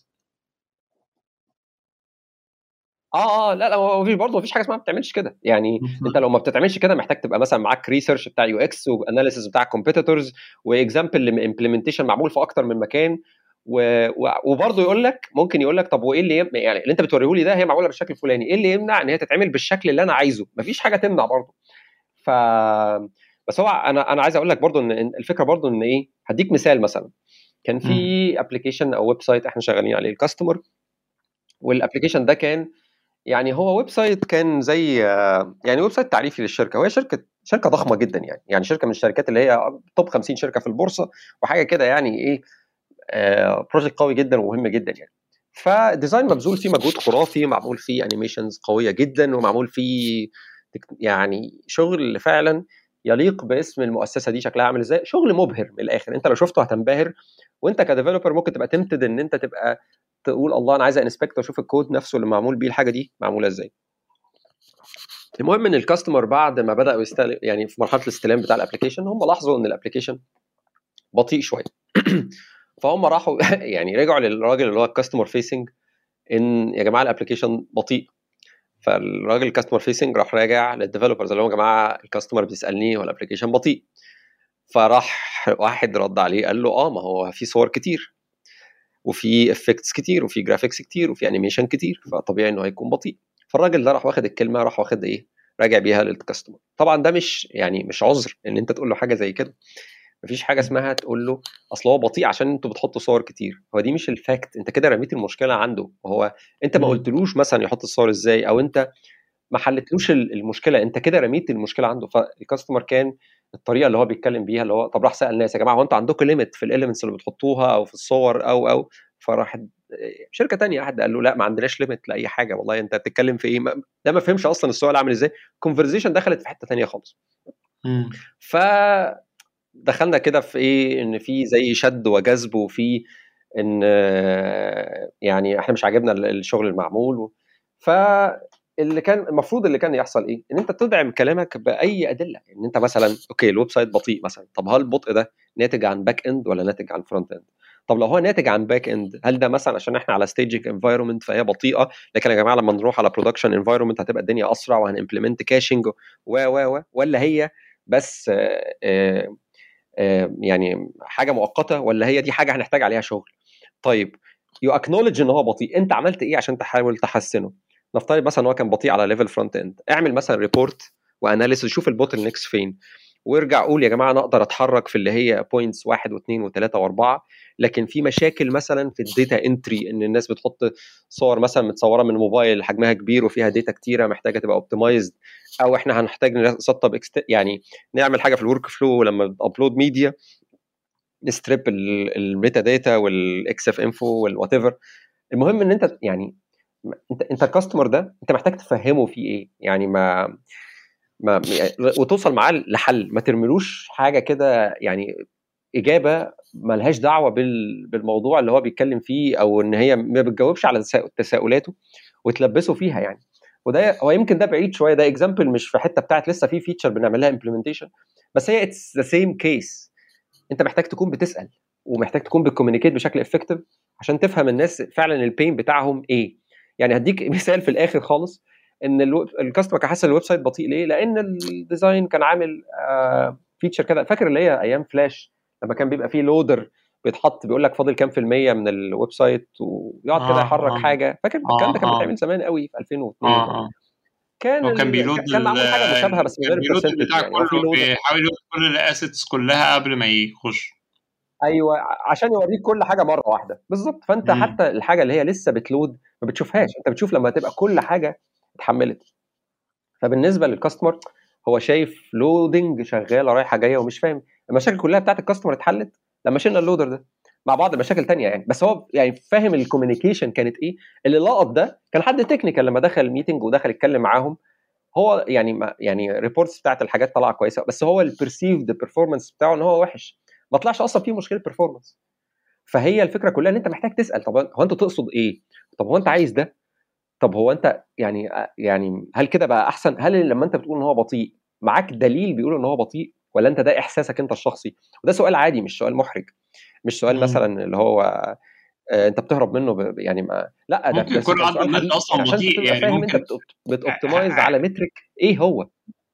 اه اه لا لا، هو مفيش برضه مفيش حاجه اسمها ما بتعملش كده. يعني انت لو ما بتتعملش كده محتاج تبقى مثلا معاك ريسيرش بتاع يو اكس واناليسيس بتاع كومبيتيتورز واكزامبل امبلمنتيشن معمول في اكتر من مكان. و... و... وبرضه يقول لك ممكن يقول لك طب وايه اللي يم... يعني اللي انت بتوريه لي ده هي معموله بالشكل الفلاني، ايه اللي يمنع ان هي تتعمل بالشكل اللي انا عايزه؟ مفيش حاجه تمنع برضه. ف بس هو انا انا عايز اقول لك برضه ان إن الفكره برضه ان ايه، هديك مثال. مثلا كان في مم. ابلكيشن او ويب سايت احنا شغالين عليه الكاستمر، والابلكيشن ده كان يعني هو ويب سايت كان زي آه، يعني ويب سايت تعريفي للشركه، وهي شركه شركه ضخمه جدا يعني يعني شركه من الشركات اللي هي توب خمسين شركه في البورصه وحاجه كده يعني ايه. آه بروجكت قوي جدا ومهم جدا يعني. فالديزاين مبذول فيه مجهود خرافي، معمول فيه انيميشنز قويه جدا، ومعمول فيه تك- يعني شغل فعلا يليق باسم المؤسسه دي. شكلها عامل ازاي؟ شغل مبهر من الاخر، انت لو شفته هتنبهر. وانت كديفلوبر ممكن تبقى تمتد ان انت تبقى تقول الله انا عايز انسبكت واشوف الكود نفسه اللي معمول بيه الحاجه دي معموله ازاي. المهم ان الكاستمر بعد ما بداوا يستلم يعني في مرحله الاستلام بتاع الابلكيشن، هم لاحظوا ان الابلكيشن بطيء شويه. فهم راحوا يعني رجعوا للراجل اللي هو الكاستمر فيسنج ان يا جماعه الابلكيشن بطيء. فالراجل الكاستمر فيسنج راح راجع للديفلوبرز اللي هو يا جماعه الكاستمر بيسالني هو الابلكيشن بطيء. فراح واحد رد عليه قال له اه ما هو في صور كتير وفي افكتس كتير وفي جرافيكس كتير وفي انيميشن كتير فطبيعي انه هيكون بطيء. فالراجل ده راح واخد الكلمه راح واخد ايه راجع بيها للكاستمر. طبعا ده مش يعني مش عذر ان انت تقول له حاجه زي كده. مفيش حاجه اسمها تقول له اصل هو بطيء عشان انتوا بتحطوا صور كتير. هو دي مش الفاكت. انت كده رميت المشكله عنده. هو انت ما قلتلوش مثلا يحط الصور ازاي او انت ما حلتلوش المشكله. انت كده رميت المشكله عنده. فالكاستمر كان الطريقه اللي هو بيتكلم بيها اللي هو طب راح سال الناس يا جماعه هو انتوا عندكم ليميت في الاليمنتس اللي بتحطوها او في الصور او او فراح شركه تانية واحد قال له لا ما عندناش ليميت لاي حاجه. والله انت بتتكلم في ايه؟ ده ما فهمش اصلا السؤال عامل ازاي. كونفرزيشن دخلت في حته تانية خالص. ف دخلنا كده في ايه ان في زي شد وجذب وفي ان يعني احنا مش عاجبنا الشغل المعمول. فاللي كان المفروض اللي كان يحصل ايه ان انت تدعم كلامك باي ادله. ان انت مثلا اوكي الويب سايت بطيء مثلا. طب هل البطء ده ناتج عن باك اند ولا ناتج عن فرونت اند؟ طب لو هو ناتج عن باك اند هل ده مثلا عشان احنا على ستيجنج انفايرمنت فهي بطيئه لكن يا جماعه لما نروح على برودكشن انفايرمنت هتبقى الدنيا اسرع وهنimplement كاشنج و و ولا هي بس آآ آآ يعني حاجه مؤقته ولا هي دي حاجه هنحتاج عليها شغل؟ طيب يو اكنولج ان هو بطيء. انت عملت ايه عشان تحاول تحسنه؟ نفترض مثلا هو كان بطيء على ليفل فرونت اند. اعمل مثلا ريبورت واناليسيس شوف البوتل نيكس فين وارجع قول يا جماعه انا اقدر اتحرك في اللي هي بوينتس واحد واثنين وثلاثه واربعه لكن في مشاكل مثلا في الداتا انتري ان الناس بتحط صور مثلا متصوره من موبايل حجمها كبير وفيها داتا كتيره محتاجه تبقى اوبتمايزد او احنا هنحتاج نسطب يعني نعمل حاجه في الورك فلو لما ابلود ميديا نستريب الميتا داتا والاكس اف انفو والوات ايفر. المهم ان انت يعني انت انت الكاستمر ده انت محتاج تفهمه فيه ايه يعني ما ما وتوصل معاه لحل. ما ترملوش حاجه كده يعني اجابه ملهاش دعوه بالموضوع اللي هو بيتكلم فيه او ان هي ما بتجاوبش على تساؤلاته وتلبسه فيها يعني. وده هو يمكن ده بعيد شويه. ده اكزامبل مش في حته بتاعت لسه في فيتشر بنعملها امبلمنتيشن بس هي اتس ذا سيم كيس. انت محتاج تكون بتسال ومحتاج تكون بتكومينيكيت بشكل افكتيف عشان تفهم الناس فعلا البين بتاعهم ايه. يعني هديك مثال في الاخر خالص ان الكاستمر كان حاسس الويب سايت بطيء ليه؟ لان الديزاين كان عامل آه فيتشر كده. فاكر اللي هي ايام فلاش لما كان بيبقى فيه لودر بيتحط بيقول لك فاضل كام في المية من الويب سايت ويقعد كده يحرك آه حاجه. فاكر آه الكلام ده كان آه بيتعمل زمان قوي في ألفين واثنين آه ولا آه كان هو كان ال... بيلود كان معمول حاجه مشابهه بس من كان غير بيلود البرسنتج. البتاع يعني هو في كله لودر بيحاول يلود كل الاسيتس كلها قبل ما يخش. ايوه عشان يوريك كل حاجه مره واحده بالظبط. فانت مم. حتى الحاجه اللي هي لسه بتلود ما بتشوفهاش. انت بتشوف لما تبقى كل حاجه اتحملت. فبالنسبه للكاستمر هو شايف لودنج شغاله رايحه جايه ومش فاهم. المشاكل كلها بتاعت الكاستمر اتحلت لما شلنا اللودر ده مع بعض المشاكل تانية يعني. بس هو يعني فاهم الكوميونيكيشن كانت ايه. اللي لقط ده كان حد تكنيكال لما دخل الميتنج ودخل يتكلم معاهم. هو يعني ما يعني ريبورتس بتاعت الحاجات طلع كويسه بس هو البرسيفد بيرفورمانس بتاعه ان هو وحش. ما طلعش اصلا فيه مشكله بيرفورمانس. فهي الفكره كلها ان انت محتاج تسال طب هو انت تقصد ايه؟ طب هو انت عايز ده؟ طب هو انت يعني يعني هل كده بقى احسن؟ هل لما انت بتقول ان هو بطيء معاك دليل بيقول ان هو بطيء ولا انت ده احساسك انت الشخصي؟ وده سؤال عادي مش سؤال محرج. مش سؤال مثلا اللي هو آه انت بتهرب منه ب... يعني ما لا ده ممكن ده يكون كان عنده سؤال النت حقيقي يعني اصلا عشان انت بطيء تبقى يعني فاهم انت ممكن بتوبتمايز على مترك ايه هو.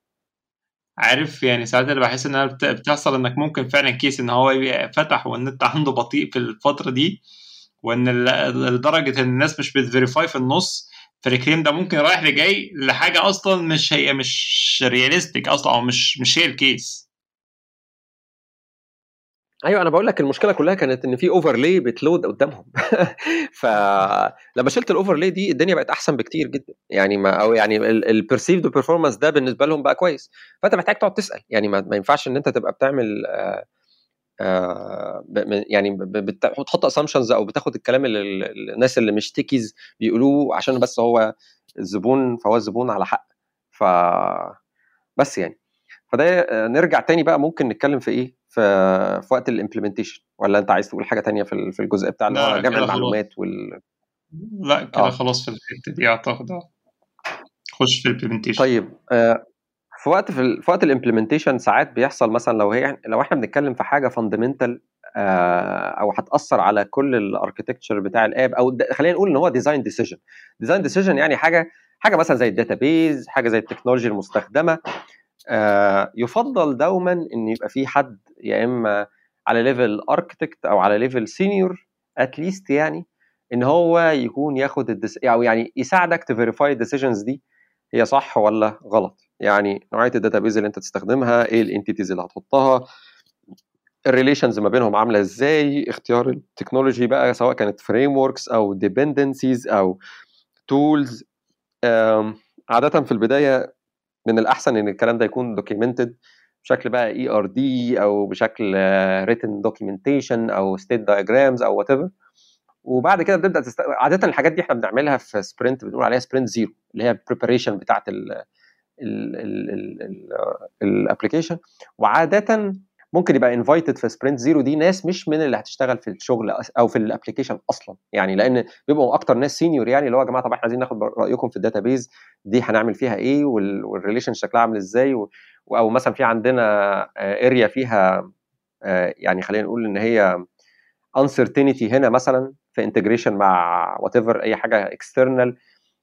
عارف يعني ساعات اللي بحس انها بتحصل انك ممكن فعلا كيس ان هو فتح والنت عنده بطيء في الفتره دي وان لدرجه ان الناس مش بتفيريفاي في النص فالكليم ده ممكن رايح لجاي لحاجه اصلا مش هي مش رياليستيك اصلا او مش مش هي الكيس. ايوه انا بقول لك المشكله كلها كانت ان في اوفرلاي بتلود قدامهم. فلما شلت الاوفرلاي دي الدنيا بقت احسن بكتير جدا يعني ما او يعني البرسيفد بيرفورمانس ده بالنسبه لهم بقى كويس. فانت محتاج تقعد تسال يعني ما, ما ينفعش ان انت تبقى بتعمل آآ آآ يعني بتحط اسامبشنز او بتاخد الكلام اللي الناس اللي مش تيكيز بيقولوه عشان بس هو الزبون فهو الزبون على حق. ف بس يعني فده نرجع تاني بقى ممكن نتكلم في ايه في, في وقت الامبلمنتيشن ولا انت عايز تقول حاجه تانية في في الجزء بتاع اللي هو لا جمع كده خلاص. المعلومات وال لا كده اه خلاص في الحته دي اعتقد خش في الامبلمنتيشن. طيب آه في وقت في, في وقت الامبلمنتيشن ساعات بيحصل مثلا لو هي لو احنا بنتكلم في حاجه فاندمنتال او هتاثر على كل الاركتكتشر بتاع الاب، او خلينا نقول ان هو ديزاين ديسيجن. ديزاين ديسيجن يعني حاجه حاجه مثلا زي الداتابيز، حاجه زي التكنولوجيا المستخدمه. آه يفضل دوما ان يبقى في حد يا اما على ليفل اركتكت او على ليفل سينيور اتليست، يعني ان هو يكون ياخد الدس... او يعني يساعدك تفيريفاي الديسيجنز دي هي صح ولا غلط. يعني نوعيه الداتابيز اللي انت تستخدمها، ايه الانتيتيز اللي هتحطها، الريليشنز ما بينهم عامله ازاي، اختيار التكنولوجي بقى سواء كانت فريم وركس او ديبندنسيز او تولز. عاده في البدايه من الاحسن ان الكلام ده يكون دوكيومنتد بشكل بقى اي ار دي او بشكل ريتن دوكيومنتيشن او ستيت دايجرامز او وات ايفر. وبعد كده بتبدا تست... عاده الحاجات دي احنا بنعملها في سبرنت بنقول عليها سبرنت زيرو، اللي هي بريباريشن بتاعه الابلكيشن. وعاده ممكن يبقى انفايتد في سبرنت زيرو دي ناس مش من اللي هتشتغل في الشغل او في الابلكيشن اصلا، يعني لان بيبقوا اكتر ناس سينيور، يعني اللي هو يا جماعه طب احنا عايزين ناخد رايكم في الداتابيز دي هنعمل فيها ايه، والريليشن شكلها عامل ازاي، و... او مثلا في عندنا اريا فيها يعني خلينا نقول ان هي uncertainty هنا مثلا في انتجريشن مع وات ايفر اي حاجه اكسترنال،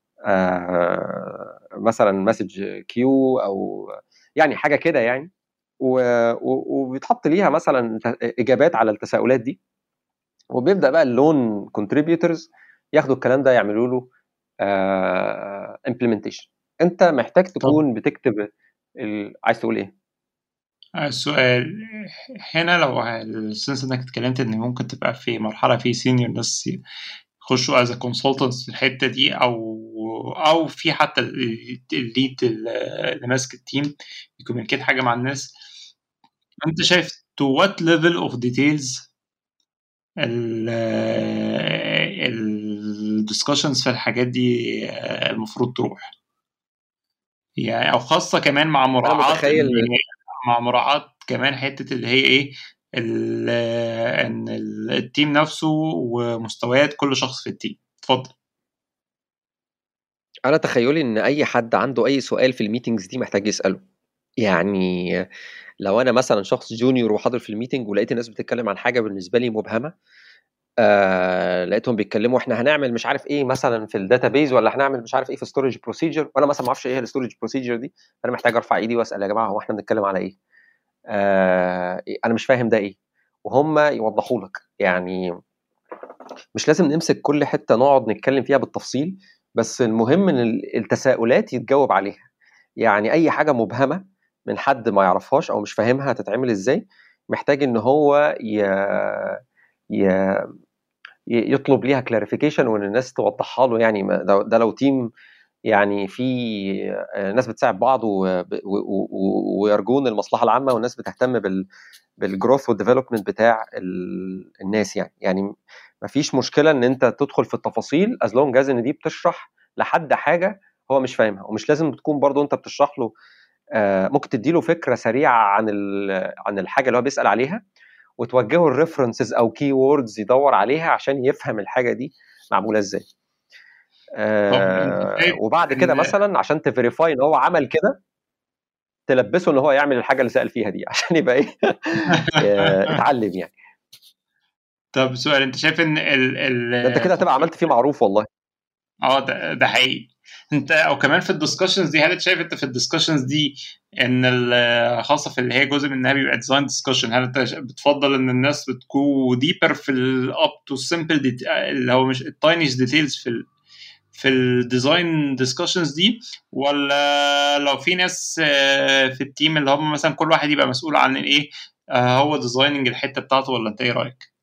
مثلا مسج كيو او يعني حاجه كده يعني، وبيتحط ليها مثلا اجابات على التساؤلات دي، وبيبدا بقى اللون كونتريبيوتورز ياخدوا الكلام ده يعملوا له امبلمنتيشن. انت محتاج تكون بتكتب ال... عايز تقول ايه؟ السؤال هنا لو السنس انك اتكلمت ان ممكن تبقى في مرحله في سينيور ناس يخشوا از كونسلتنتس في الحته دي، او او في حتى الليد اللي ماسك التيم يكوميونيكيت حاجه مع الناس، انت شايف to what level of details الدسكشنز في الحاجات دي المفروض تروح يعني، او خاصه كمان مع مراعاه مع مراعاه كمان حته اللي هي ايه ان التيم نفسه ومستويات كل شخص في التيم. اتفضل. انا تخيلي ان اي حد عنده اي سؤال في الميتنجز دي محتاج يساله. يعني لو انا مثلا شخص جونيور وحاضر في الميتنج ولقيت الناس بتتكلم عن حاجه بالنسبه لي مبهمه، آه لقيتهم بيتكلموا احنا هنعمل مش عارف ايه مثلا في الداتابيز، ولا هنعمل مش عارف ايه في ستورج بروسيجر، وانا مثلا ما اعرفش ايه الستورج بروسيجر دي، انا محتاج ارفع ايدي واسال يا جماعه هو احنا بنتكلم على ايه؟ آه انا مش فاهم ده ايه، وهم يوضحوا لك. يعني مش لازم نمسك كل حته نقعد نتكلم فيها بالتفصيل، بس المهم ان التساؤلات يتجاوب عليها. يعني اي حاجه مبهمه من حد ما يعرفهاش او مش فاهمها هتتعمل ازاي، محتاج ان هو ي... ي... يطلب ليها كلاريفيكيشن وان الناس توضحها له. يعني ده, ده لو تيم يعني في ناس بتساعد بعض ويرجون المصلحه العامه، والناس بتهتم بال بالجروث والديفلوبمنت بتاع الناس. يعني يعني مفيش مشكله ان انت تدخل في التفاصيل از لونج از ان دي بتشرح لحد حاجه هو مش فاهمها، ومش لازم تكون برضو انت بتشرح له. ممكن تدي له فكره سريعه عن عن الحاجه اللي هو بيسال عليها، وتوجهه الريفرنسز او كي ووردز يدور عليها عشان يفهم الحاجه دي معموله ازاي. آه وبعد كده مثلا عشان تفيريفاي ان هو عمل كده، تلبسه ان هو يعمل الحاجه اللي سال فيها دي عشان يبقى ايه اتعلم يعني. طب سؤال، انت شايف ان ال ال انت كده هتبقى عملت فيه معروف والله. اه ده ده حقيقي. انت او كمان في الدسكشنز دي، هل انت شايف انت في الدسكشنز دي ان خاصه في اللي هي جزء منها بيبقى ديزاين ديسكشن، هل انت بتفضل ان الناس بتكون ديبر في الاب تو سمبل اللي هو مش التاينيش ديتيلز في ال في الديزاين ديسكشنز دي، ولا لو في ناس في التيم اللي هم مثلا كل واحد يبقى مسؤول عن ايه هو ديزايننج الحته بتاعته، ولا انت ايه رايك؟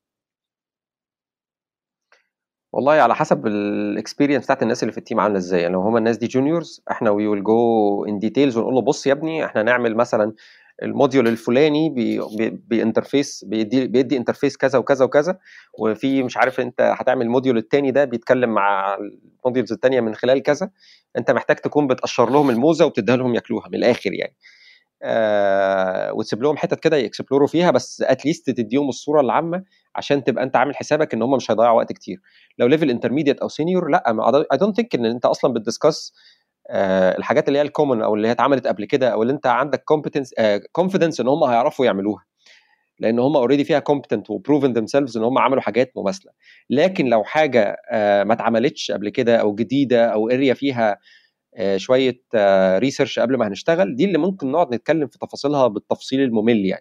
والله على حسب الاكسبيرينس بتاعت الناس اللي في التيم عامله ازاي. يعني لو هم الناس دي جونيورز، احنا وي ويل جو ان ديتيلز ونقول له بص يا ابني احنا نعمل مثلا الموديول الفلاني بانترفيس بيدي بيدي انترفيس كذا وكذا وكذا، وفي مش عارف انت هتعمل الموديول الثاني ده بيتكلم مع الموديولز الثانيه من خلال كذا. انت محتاج تكون بتقشر لهم الموزه وبتديها لهم ياكلوها من الاخر يعني. آه وتسيب لهم حتت كده يكسبلوروا فيها، بس اتليست تديهم الصوره العامه عشان تبقى انت عامل حسابك ان هم مش هيضيعوا وقت كتير. لو ليفل انترميديت او سينيور، لا اي دونت ثينك ان انت اصلا بتدسكس آه الحاجات اللي هي الكومن او اللي هي اتعملت قبل كده، او اللي انت عندك كومبتنس كونفيدنس ان هم هيعرفوا يعملوها. لان هم اوريدي فيها كومبتنت وبروفن ذيم سيلفز ان هم عملوا حاجات مماثله. لكن لو حاجه ما اتعملتش قبل كده او جديده او اريا فيها شويه ريسيرش قبل ما هنشتغل، دي اللي ممكن نقعد نتكلم في تفاصيلها بالتفصيل الممل يعني.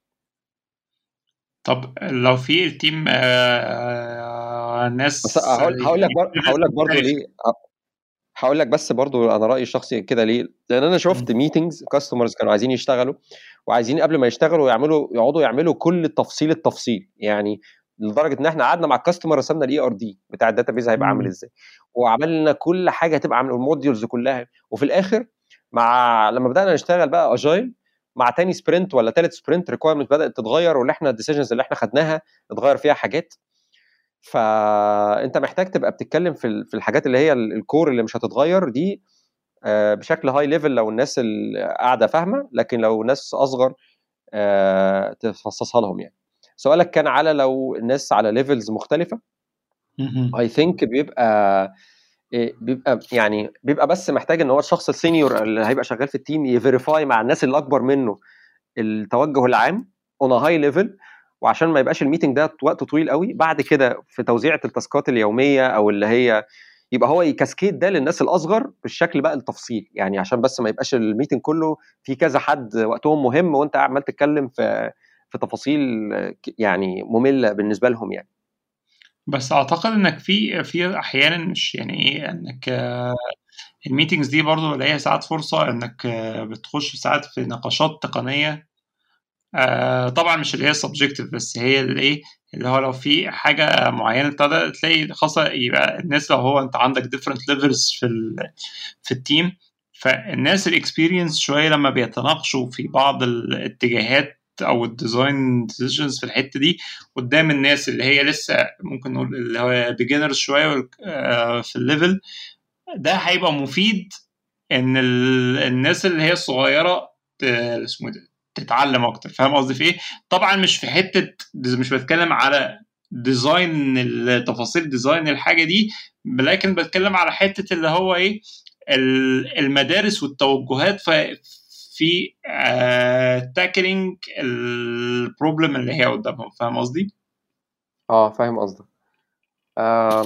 طب لو في التيم آه ناس بس هقول هقول لك بر... هقول لك برضه ليه هقول لك بس برضو انا رايي الشخصي كده ليه. لان انا شفت ميتنجز كاستمرز كانوا عايزين يشتغلوا، وعايزين قبل ما يشتغلوا يعملوا يقعدوا يعملوا كل التفصيل التفصيل يعني، لدرجه ان احنا قعدنا مع الكاستمر رسمنا الاي ار دي بتاع الداتابيز هيبقى عامل ازاي، وعملنا كل حاجه هتبقى عامله الموديولز كلها. وفي الاخر مع لما بدانا نشتغل بقى اجايل، مع تاني سبرنت ولا ثالث سبرنت ريكويرمنت بدات تتغير، واللي احنا الديسيجنز اللي احنا خدناها اتغير فيها حاجات. فانت محتاج تبقى بتتكلم في في الحاجات اللي هي الكور اللي مش هتتغير دي بشكل هاي ليفل لو الناس اللي قاعده فاهمه، لكن لو ناس اصغر تفصصها لهم يعني. سؤالك كان على لو الناس على ليفلز مختلفه. اي ثينك بيبقى بيبقى يعني بيبقى بس محتاج ان هو الشخص السينيور اللي هيبقى شغال في التيم يفيريفاي مع الناس اللي اكبر منه التوجه العام اون هاي ليفل، وعشان ما يبقاش الميتنج ده وقت طويل قوي. بعد كده في توزيعة التاسكات اليومية او اللي هي يبقى هو يكاسكيد ده للناس الاصغر بالشكل بقى التفصيل يعني، عشان بس ما يبقاش الميتنج كله في كذا حد وقتهم مهم وانت عمال تتكلم في في تفاصيل يعني مملة بالنسبة لهم يعني. بس اعتقد انك في في احيانا مش يعني ايه انك الميتنجز دي برضو ليها ساعات فرصة انك بتخش ساعات في نقاشات تقنية، آه طبعا مش اللي هي سبجكتيف، بس هي اللي ايه اللي هو لو في حاجه معينه ابتدى تلاقي خاصه يبقى الناس، لو هو انت عندك different levels في ال في التيم، فالناس الاكسبيرينس شويه لما بيتناقشوا في بعض الاتجاهات او الديزاين ديسيجنز في الحته دي قدام الناس اللي هي لسه ممكن نقول اللي هو بيجنرز شويه في الليفل ده، هيبقى مفيد ان الناس اللي هي الصغيره اسمه ده تتعلم اكتر. فاهم قصدي في ايه؟ طبعا مش في حته، مش بتكلم على ديزاين التفاصيل ديزاين الحاجه دي، لكن بتكلم على حته اللي هو ايه المدارس والتوجهات في في تاكلينج البروبلم اللي هي قدامهم. فاهم قصدي؟ اه فاهم قصدك. آه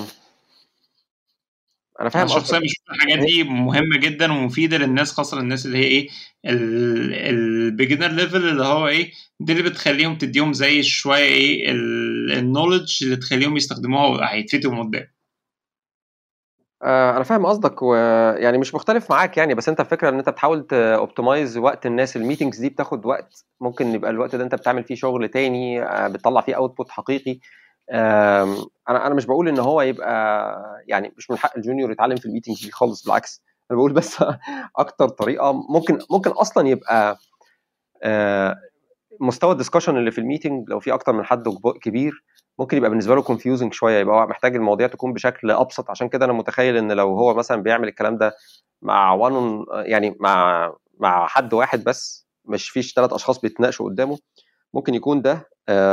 انا فاهم شخصيا قصدك. بشوف الحاجات دي مهمه جدا ومفيده للناس، خاصه الناس اللي هي ايه البيجنر ليفل اللي هو ايه دي اللي بتخليهم تديهم زي شويه ايه النولج اللي تخليهم يستخدموها وهيتفيدوا قدام. آه انا فاهم قصدك، ويعني مش مختلف معاك يعني، بس انت الفكره ان انت بتحاول توبتمايز وقت الناس. الميتنجز دي بتاخد وقت، ممكن يبقى الوقت ده انت بتعمل فيه شغل تاني، آه بتطلع فيه اوتبوت حقيقي. آه انا انا مش بقول ان هو يبقى يعني مش من حق الجونيور يتعلم في الميتنجز دي خالص، بالعكس انا بقول بس اكتر طريقه ممكن ممكن اصلا يبقى آه مستوى الدسكشن اللي في الميتنج لو في اكتر من حد كبير ممكن يبقى بالنسبه له كونفيوزنج شويه، يبقى هو محتاج المواضيع تكون بشكل ابسط. عشان كده انا متخيل ان لو هو مثلا بيعمل الكلام ده مع وان يعني مع مع حد واحد بس، مش فيش ثلاث اشخاص بيتناقشوا قدامه، ممكن يكون ده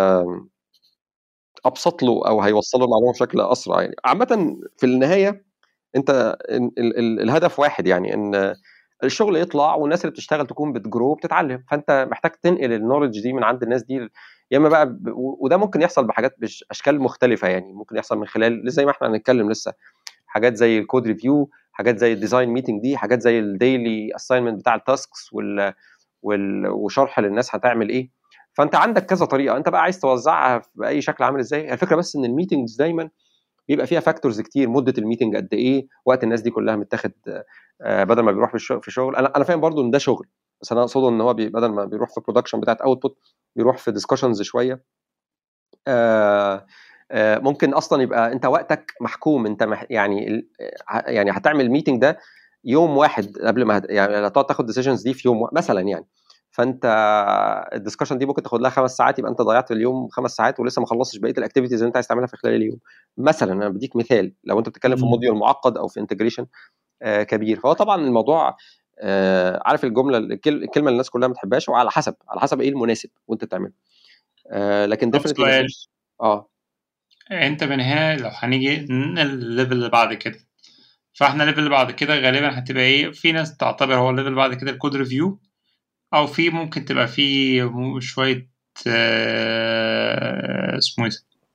ابسط له او هيوصل له المعلومه بشكل اسرع يعني. عامه في النهايه انت ال ال الهدف واحد يعني، ان الشغل يطلع والناس اللي بتشتغل تكون بتجرو بتتعلم. فانت محتاج تنقل النولج دي من عند الناس دي، يا اما بقى ب... وده ممكن يحصل بحاجات باشكال مختلفه يعني. ممكن يحصل من خلال زي ما احنا هنتكلم لسه، حاجات زي الكود ريفيو، حاجات زي الديزاين ميتنج دي، حاجات زي الديلي اساينمنت بتاع التاسكس وال... وال... وشرح للناس هتعمل ايه. فانت عندك كذا طريقه، انت بقى عايز توزعها باي شكل عامل ازاي. الفكره بس ان الميتنجز دايما بيبقى فيها فاكتورز كتير، مده الميتنج قد ايه، وقت الناس دي كلها متاخد بدل ما بيروح في شغل. انا انا فاهم برضو ان ده شغل، بس انا اقصده ان هو بدل ما بيروح في برودكشن بتاعت اوتبوت بيروح في ديسكشنز شويه. آآ آآ ممكن اصلا يبقى انت وقتك محكوم، انت مح يعني يعني هتعمل الميتنج ده يوم واحد قبل ما هت... يعني هتقعد تاخد ديسيجنز دي في يوم مثلا يعني، فانت الديسكشن دي ممكن تاخد لها خمس ساعات، يبقى انت ضيعت اليوم خمس ساعات ولسه ما خلصتش بقيه الاكتيفيتيز اللي انت عايز تعملها في خلال اليوم مثلا. انا بديك مثال لو انت بتتكلم في موديول معقد او في انتجريشن آه كبير. فهو طبعا الموضوع آه عارف الجمله الكلمه اللي الناس كلها ما بتحبهاش، وعلى حسب على حسب ايه المناسب وانت بتعمله. آه لكن ديفينتلي اه انت من هنا لو هنيجي الليفل اللي بعد كده، فاحنا الليفل اللي بعد كده غالبا هتبقى ايه؟ في ناس تعتبر هو الليفل بعد كده الكود ريفيو، او في ممكن تبقى في شويه آه، اسمه ايه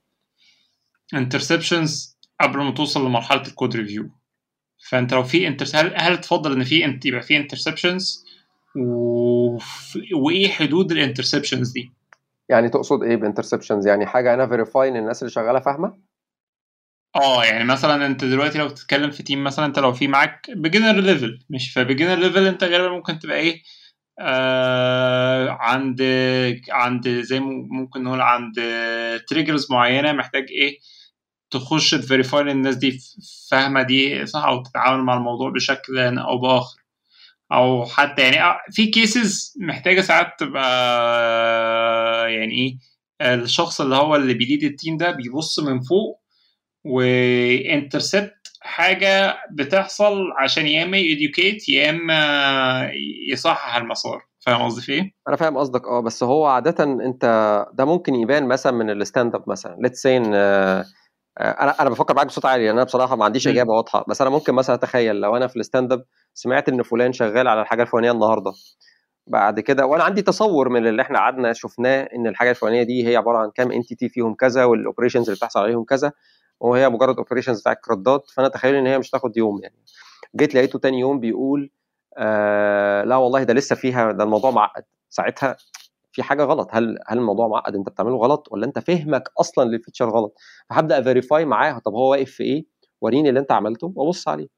انترسبشنز قبل ما توصل لمرحله الكود ريفيو. فانت لو في انتر هل, هل تفضل ان في انت يبقى في انترسبشنز و... وايه حدود الانترسبشنز دي؟ يعني تقصد ايه بانترسبشنز؟ يعني حاجه انا فيريفاي ان الناس اللي شغاله فاهمه؟ اه يعني مثلا انت دلوقتي لو بتتكلم في تيم، مثلا انت لو في معاك بيجنر ليفل، مش فبيجنر ليفل انت غالبا ممكن تبقى ايه آه عند عند زي ممكن نقول عند تريجرز معينه محتاج ايه تخش تفيريفاي ان الناس دي فاهمه دي صح، او تتعامل مع الموضوع بشكل او باخر، او حتى يعني في كيسز محتاجه ساعات تبقى يعني ايه الشخص اللي هو اللي بيليد التيم ده بيبص من فوق وانترسبت حاجه بتحصل عشان يا اما يديوكيت يا اما يصحح المسار. فاهم قصدي في ايه؟ انا فاهم قصدك اه، بس هو عاده انت ده ممكن يبان مثلا من الستاند اب مثلا ليتس سي ان آه، انا انا بفكر معاك بصوت عالي لان انا بصراحه ما عنديش اجابه واضحه، بس انا ممكن مثلا اتخيل لو انا في الستاند اب سمعت ان فلان شغال على الحاجه الفلانيه النهارده، بعد كده وانا عندي تصور من اللي احنا قعدنا شفناه ان الحاجه الفلانيه دي هي عباره عن كام انتيتي فيهم كذا والاوبريشنز اللي بتحصل عليهم كذا، وهي مجرد اوبريشنز بتاع كرادات، فانا تخيل ان هي مش تاخد يوم يعني. جيت لقيته تاني يوم بيقول آه لا والله ده لسه فيها، ده الموضوع معقد، ساعتها في حاجه غلط. هل هل الموضوع معقد انت بتعمله غلط ولا انت فهمك اصلا للفيتشر غلط؟ فهبدا افيريفاي معاه، طب هو واقف في ايه، وريني اللي انت عملته وابص عليه.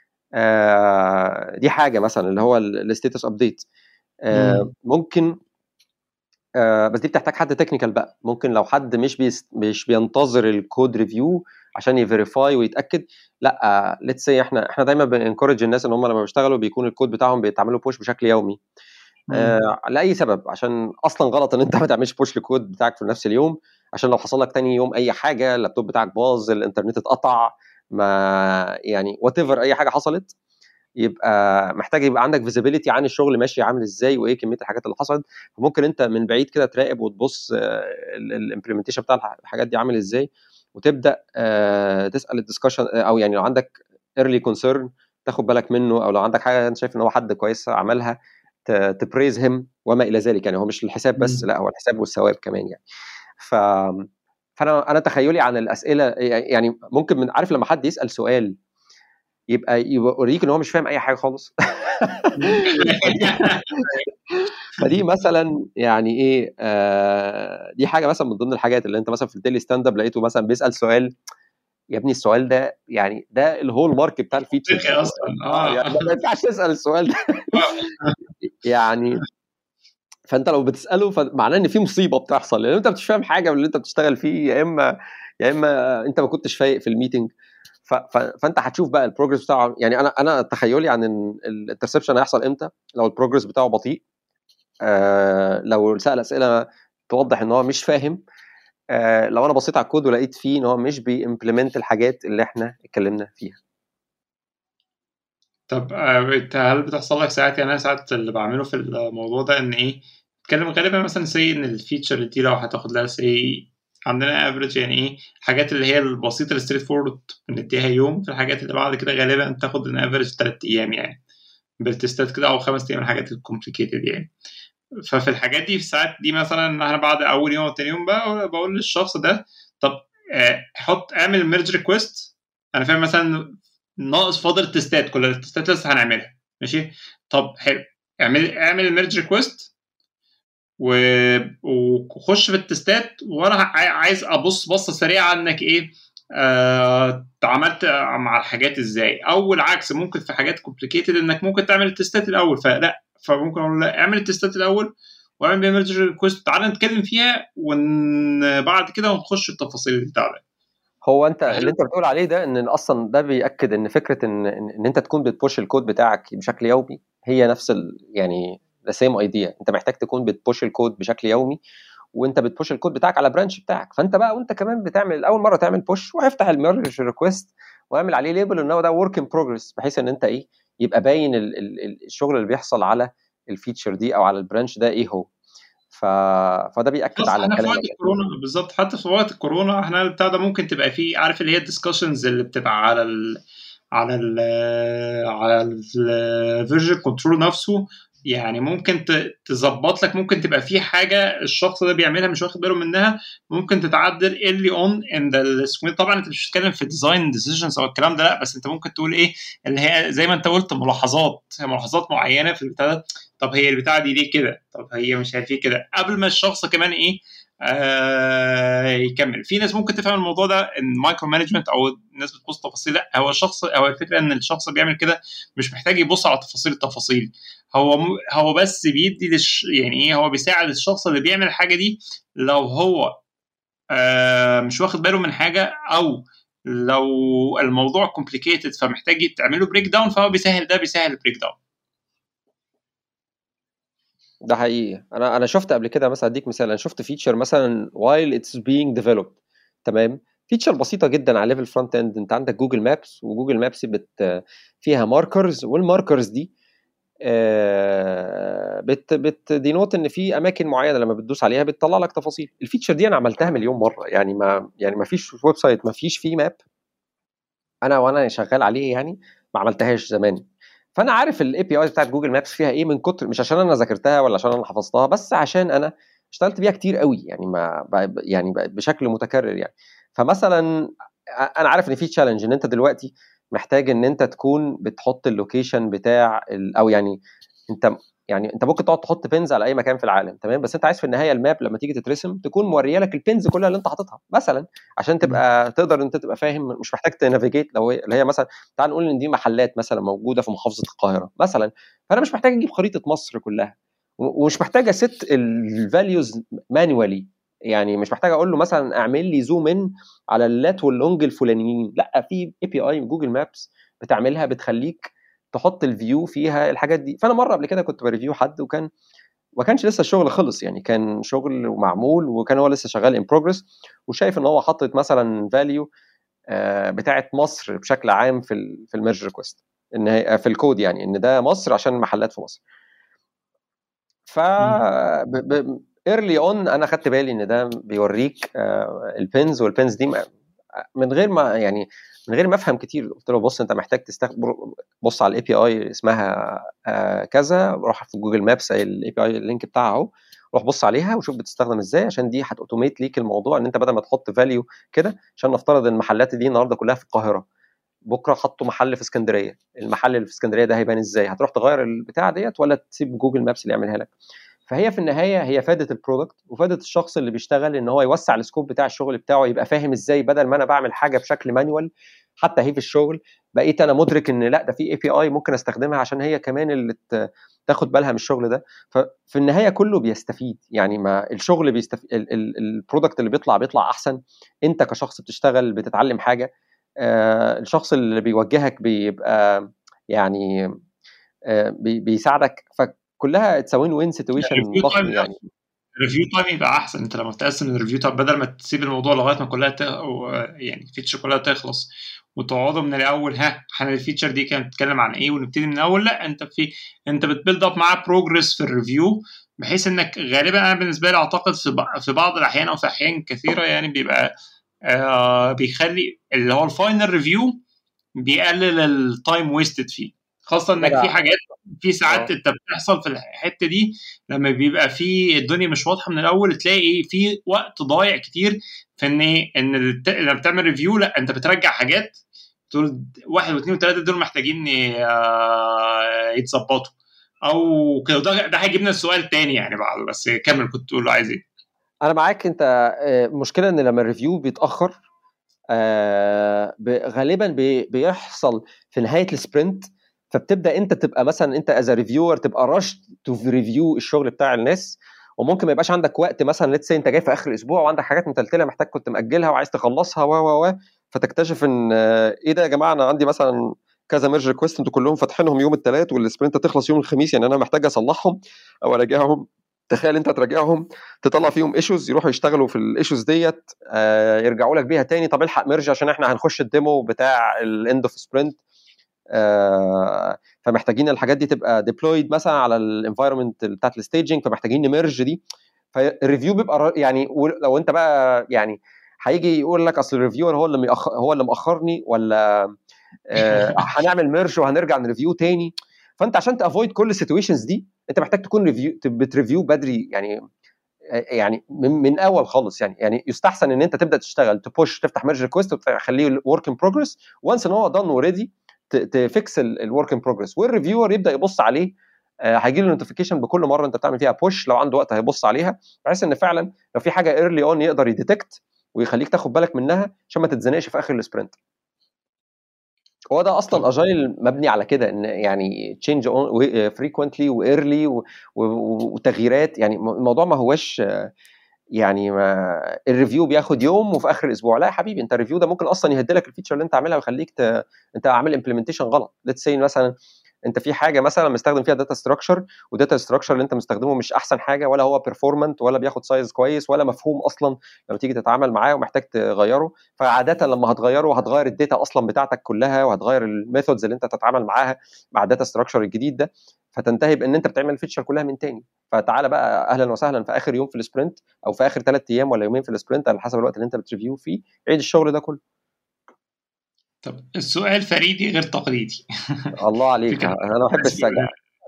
آه دي حاجه مثلا اللي هو الستاتس ابديت. آه ممكن آه بس دي بتحتاج حد تكنيكال بقى. ممكن لو حد مش بيست مش بينتظر الكود ريفيو عشان يفيريفاي ويتاكد، لا ليتس سي احنا احنا دايما بننكورج الناس ان هم لما بيشتغلوا بيكون الكود بتاعهم بيتعملوا بوش بشكل يومي آه لاي سبب، عشان اصلا غلط ان انت ما تعملش بوش للكود بتاعك في نفس اليوم، عشان لو حصل لك تاني يوم اي حاجه، اللابتوب بتاعك باظ، الانترنت اتقطع، ما يعني وات ايفر اي حاجه حصلت، يبقى محتاج يبقى عندك فيزيبيليتي عن الشغل ماشي عامل ازاي وايه كميه الحاجات اللي حصلت. فممكن انت من بعيد كده تراقب وتبص الامبلمنتيشن بتاع الحاجات دي عامل ازاي، وتبدا آه تسال الدسكشن، او يعني لو عندك ايرلي كونسيرن تاخد بالك منه، او لو عندك حاجه انت شايف ان هو حد كويس عملها تبريز هيم وما الى ذلك. يعني هو مش الحساب بس، لا هو الحساب والثواب كمان يعني. ف فانا انا تخيلي عن الاسئله يعني ممكن من عارف لما حد يسال سؤال يبقى يوريك ان هو مش فاهم اي حاجه خالص. فدي مثلا يعني ايه آه دي حاجه مثلا من ضمن الحاجات اللي انت مثلا في الديلي ستاند اب لقيته مثلا بيسال سؤال، يا ابني السؤال ده يعني ده الهول مارك بتاع الفيتشرز اصلا اه يعني ما ينفعش تسال السؤال ده. يعني فانت لو بتساله فمعناه ان في مصيبه بتحصل، لان انت مش فاهم حاجه من اللي انت بتشتغل فيه، يا اما يا اما انت ما كنتش فايق في الميتنج. ف... ف... فانت هتشوف بقى البروجرس بتاعه. يعني انا انا تخيلي عن الانترسبشن هيحصل امتى؟ لو البروجرس بتاعه بطيء، آه لو سال اسئله توضح ان هو مش فاهم، آه لو انا بصيت على الكود ولقيت فيه ان هو مش بيمبلمنت الحاجات اللي احنا اتكلمنا فيها. طب هل بتحصل لك ساعات؟ يعني انا ساعات اللي بعمله في الموضوع ده ان ايه اتكلم غالبا مثلا سي ان الفيتشر دي لو هتاخد لها سي عندنا افريج، يعني ايه الحاجات اللي هي البسيطه الستريت فورورد بنديها يوم، في الحاجات اللي بعد كده غالبا تاخد ان افريج ثلاث ايام يعني بالتستات كده، او خمس ايام الحاجات الكومبليكيتد يعني. ففي الحاجات دي في الساعات دي مثلا انا بعد اول يوم وتاني يوم بقى بقول للشخص ده طب حط اعمل ميرج ريكويست. انا فاهم مثلا ناقص فاضل التستات، كل التستات لسه هنعملها ماشي. طب حلو، اعمل اعمل الميرج ريكويست وخش في التستات، وانا عايز ابص بصه سريعه عنك ايه آه، عملت مع الحاجات ازاي، او العكس ممكن في حاجات كومبليكيتد انك ممكن تعمل التستات الاول، فلا فممكن اقول لا اعمل التستات الاول واعمل بيها ميرج ريكويست، تعالى نتكلم فيها وبعد كده ونخش التفاصيل بتاع ده. هو انت اللي انت بتقول عليه ده ان اصلا ده بياكد ان فكره ان ان انت تكون بتبوش الكود بتاعك بشكل يومي هي نفس ال يعني ذا سيم ايديا. انت محتاج تكون بتبوش الكود بشكل يومي، وانت بتبوش الكود بتاعك على برانش بتاعك، فانت بقى وانت كمان بتعمل اول مره تعمل بوش وافتح الميرج ريكويست واعمل عليه ليبل ان هو ده ورك ان بروجرس، بحيث ان انت ايه يبقى باين ال ال الشغل اللي بيحصل على الفيتشر دي او على البرانش ده ايه هو. ف... فده بياكد على احنا في كلامك. وقت الكورونا بالظبط، حتى في وقت الكورونا احنا بتاع ده ممكن تبقى فيه عارف اللي هي الديسكشنز اللي بتبقى على ال على ال على الفيرجن كنترول نفسه، يعني ممكن تظبط لك، ممكن تبقى في حاجه الشخص ده بيعملها مش واخد باله منها، ممكن تتعدل early on in the. طبعا انت مش بتتكلم في ديزاين ديسيجنز او الكلام ده، لا، بس انت ممكن تقول ايه اللي هي زي ما انت قلت ملاحظات ملاحظات معينه في البتاع ده. طب هي البتاعه دي ليه كده؟ طب هي مش عارف ايه كده، قبل ما الشخص كمان ايه آه يكمل. في ناس ممكن تفهم الموضوع ده ان مايكرو مانجمنت او الناس بتبص تفاصيل، لا، هو الشخص او الفكره ان الشخص بيعمل كده مش محتاج يبص على تفاصيل التفاصيل، هو م... هو بس بيدي لش... يعني ايه، هو بيساعد الشخص اللي بيعمل الحاجه دي لو هو آه مش واخد باله من حاجه، او لو الموضوع كومبليكيتد فمحتاج تعمله بريك داون، فهو بيسهل ده بيسهل البريك داون. ده حقيقي. انا انا شفت قبل كده مثلا، اديك مثال، انا شفت فيتشر مثلا while it's being developed، تمام، فيتشر بسيطه جدا على ليفل فرونت اند. انت عندك جوجل مابس، وجوجل مابس بت فيها ماركرز، والماركرز دي آه، بت بت دينوت ان في اماكن معينه لما بتدوس عليها بتطلع لك تفاصيل. الفيتشر دي انا عملتها مليون مره، يعني ما يعني ما فيش ويب سايت ما فيش فيه ماب انا وانا شغال عليه يعني ما عملتهاش زمان. فانا عارف الاي بي اي بتاعت جوجل مابس فيها ايه من كتر، مش عشان انا ذاكرتها ولا عشان انا حفظتها، بس عشان انا اشتغلت بيها كتير قوي، يعني ما يعني بشكل متكرر يعني. فمثلا انا عارف ان في تشالنج ان انت دلوقتي محتاج ان انت تكون بتحط اللوكيشن بتاع ال... او يعني انت يعني انت ممكن تقعد تحط بينز على اي مكان في العالم، تمام، بس انت عايز في النهايه الماب لما تيجي تترسم تكون موريه لك البينز كلها اللي انت حاططها مثلا، عشان تبقى تقدر انت تبقى فاهم، مش محتاج تنافيجيت. لو هي اللي هي مثلا تعال نقول ان دي محلات مثلا موجوده في محافظه القاهره مثلا، فانا مش محتاج اجيب خريطه مصر كلها، ومش محتاج است الفاليوز مانوالي، يعني مش محتاج اقول له مثلا اعمل لي زوم ان على اللات واللونج الفلانيين، لا، في اي بي اي جوجل مابس بتعملها بتخليك تحط الفيو فيها الحاجات دي. فانا مره قبل كده كنت بريفيو حد، وكان ما كانش لسه الشغل خلص، يعني كان شغل ومعمول وكان هو لسه شغال ان بروجرس، وشايف ان هو حاطط مثلا فاليو بتاعه مصر بشكل عام في ال في الميرج ريكوست، ان هي في الكود، يعني ان ده مصر عشان المحلات في مصر. ف ايرلي اون انا خدت بالي ان ده بيوريك البينز، والبينز دي من غير ما يعني من غير ما افهم كتير، قلت له بص انت محتاج تستخدم، بص على الاي بي اي اسمها كذا، روح في جوجل مابس الاي بي اي اللينك بتاعها اهو، روح بص عليها وشوف بتستخدم ازاي، عشان دي هتوتوميت ليك الموضوع، ان انت بدل ما تحط فاليو كده، عشان نفترض ان المحلات دي النهارده كلها في القاهره، بكره حطوا محل في اسكندريه، المحل اللي في اسكندريه ده هيبان ازاي؟ هتروح تغير البتاع ديت ولا تسيب جوجل مابس اللي يعملها لك؟ فهي في النهايه هي فادت البرودكت وفادت الشخص اللي بيشتغل ان هو يوسع السكوب بتاع الشغل بتاعه، يبقى فاهم ازاي بدل ما انا بعمل حاجه بشكل مانوال حتى هي في الشغل، بقيت انا مدرك ان لا، ده في اي بي اي ممكن استخدمها عشان هي كمان اللي تاخد بالها من الشغل ده. ففي النهايه كله بيستفيد، يعني ما الشغل بيستفيد، البرودكت اللي بيطلع بيطلع احسن، انت كشخص بتشتغل بتتعلم حاجه، آه الشخص اللي بيوجهك بيبقى يعني آه بي بيساعدك، فكلها تساوين وين سيتويشن ضخم يعني. الريفيو تايم يبقى احسن، انت لما تقسم الريفيو تايم بدل ما تسيب الموضوع لغايه ما كلها ت... يعني الفيتشر كلها تخلص وتقعدوا من الاول، ها احنا الفيتشر دي كانت بتتكلم عن ايه ونبتدي من الاول، لا، انت في انت بتبيلد اب معاه بروجرس في الريفيو، بحيث انك غالبا انا بالنسبه لي اعتقد في ب... في بعض الاحيان او في احيان كثيره يعني بيبقى آه بيخلي اللي هو الفاينل ريفيو بيقلل التايم ويستد فيه، خاصه انك في حاجات في ساعات انت بتحصل في الحته دي لما بيبقى في الدنيا مش واضحه من الاول، تلاقي في وقت ضايع كتير في ان ايه ان الت... لما بتعمل ريفيو، لا انت بترجع حاجات تقول واحد واثنين وثلاثه دول محتاجين يتظبطوا او كده. ده ده هيجيبنا السؤال تاني يعني بعده، بس كمل كنت تقول له عايز ايه. انا معاك. انت مشكله ان لما الريفيو بيتاخر آه غالبا بي بيحصل في نهايه السبرنت، فبتبدا انت تبقى مثلا انت از ريفيور تبقى رش تو ريفيو الشغل بتاع الناس، وممكن ما يبقاش عندك وقت، مثلا ليتس سي انت جاي في اخر الاسبوع وعندك حاجات متلتله محتاج كنت ماجلها وعايز تخلصها و و و فتكتشف ان آه ايه ده يا جماعه، انا عندي مثلا كذا ميرج ريكويست انتوا كلهم فاتحينهم يوم الثلاث والسبرنت تخلص يوم الخميس، يعني انا محتاج اصلحهم او اراجعهم. تخيل انت تراجعهم تطلع فيهم ايشوز، يروحوا يشتغلوا في الايشوز ديت آه يرجعوا لك بيها تاني، طب الحق ميرج عشان احنا هنخش الديمو بتاع الاند اوف سبرنت، آه فمحتاجين الحاجات دي تبقى ديبلويد مثلا على الانفايرمنت بتاعت الستيجنج، فمحتاجين نمرج دي. فالريفيو بيبقى يعني لو انت بقى يعني هيجي يقول لك اصل الريفيور هو اللي مأخر هو اللي مأخرني، ولا آه هنعمل ميرج وهنرجع نريفيو تاني، فانت عشان تافويد كل السيتويشنز دي انت محتاج تكون ريفيو بتريفيو بدري، يعني يعني من, من اول خالص. يعني يعني يستحسن ان انت تبدا تشتغل تبوش تفتح ميرج ريكويست وتخليه ورك ان بروجرس، وانس ان هو دان اوريدي تفكس الورك ان بروجرس، والريفيور يبدا يبص عليه. هيجي له نوتيفيكيشن بكل مره انت بتعمل فيها بوش، لو عنده وقت هيبص عليها، بحيث ان فعلا لو في حاجه ايرلي اون يقدر يديتكت ويخليك تاخد بالك منها عشان ما تتزنقش في اخر السبرنت. هو ده اصلا اجايل مبني على كده، ان يعني تشينج فريكوينتلي وايرلي وتغييرات. يعني الموضوع ما هوش يعني ما الريفيو بياخد يوم وفي اخر الاسبوع. لا يا حبيبي، انت الريفيو ده ممكن اصلا يهدلك الفيتشر اللي انت عاملها ويخليك ت... انت عامل امبلمنتيشن غلط. ليتس سي مثلا انت في حاجه مثلا مستخدم فيها داتا ستراكشر، وداتا ستراكشر اللي انت مستخدمه مش احسن حاجه، ولا هو بيرفورمانت، ولا بياخد سايز كويس، ولا مفهوم اصلا لما تيجي تتعامل معاه ومحتاج تغيره. فعاده لما هتغيره هتغير الداتا اصلا بتاعتك كلها، وهتغير الميثودز اللي انت تتعامل معاها مع الداتا ستراكشر الجديد ده، فتنتهي بان انت بتعمل الفيتشر كلها من تاني. فتعالى بقى اهلا وسهلا في اخر يوم في السبرنت، او في اخر ثلاث ايام ولا يومين في السبرنت على حسب الوقت اللي انت بتريفيو فيه، عيد الشغل ده كله. طب السؤال فريدي غير تقليدي. الله عليك، انا بحب السجع.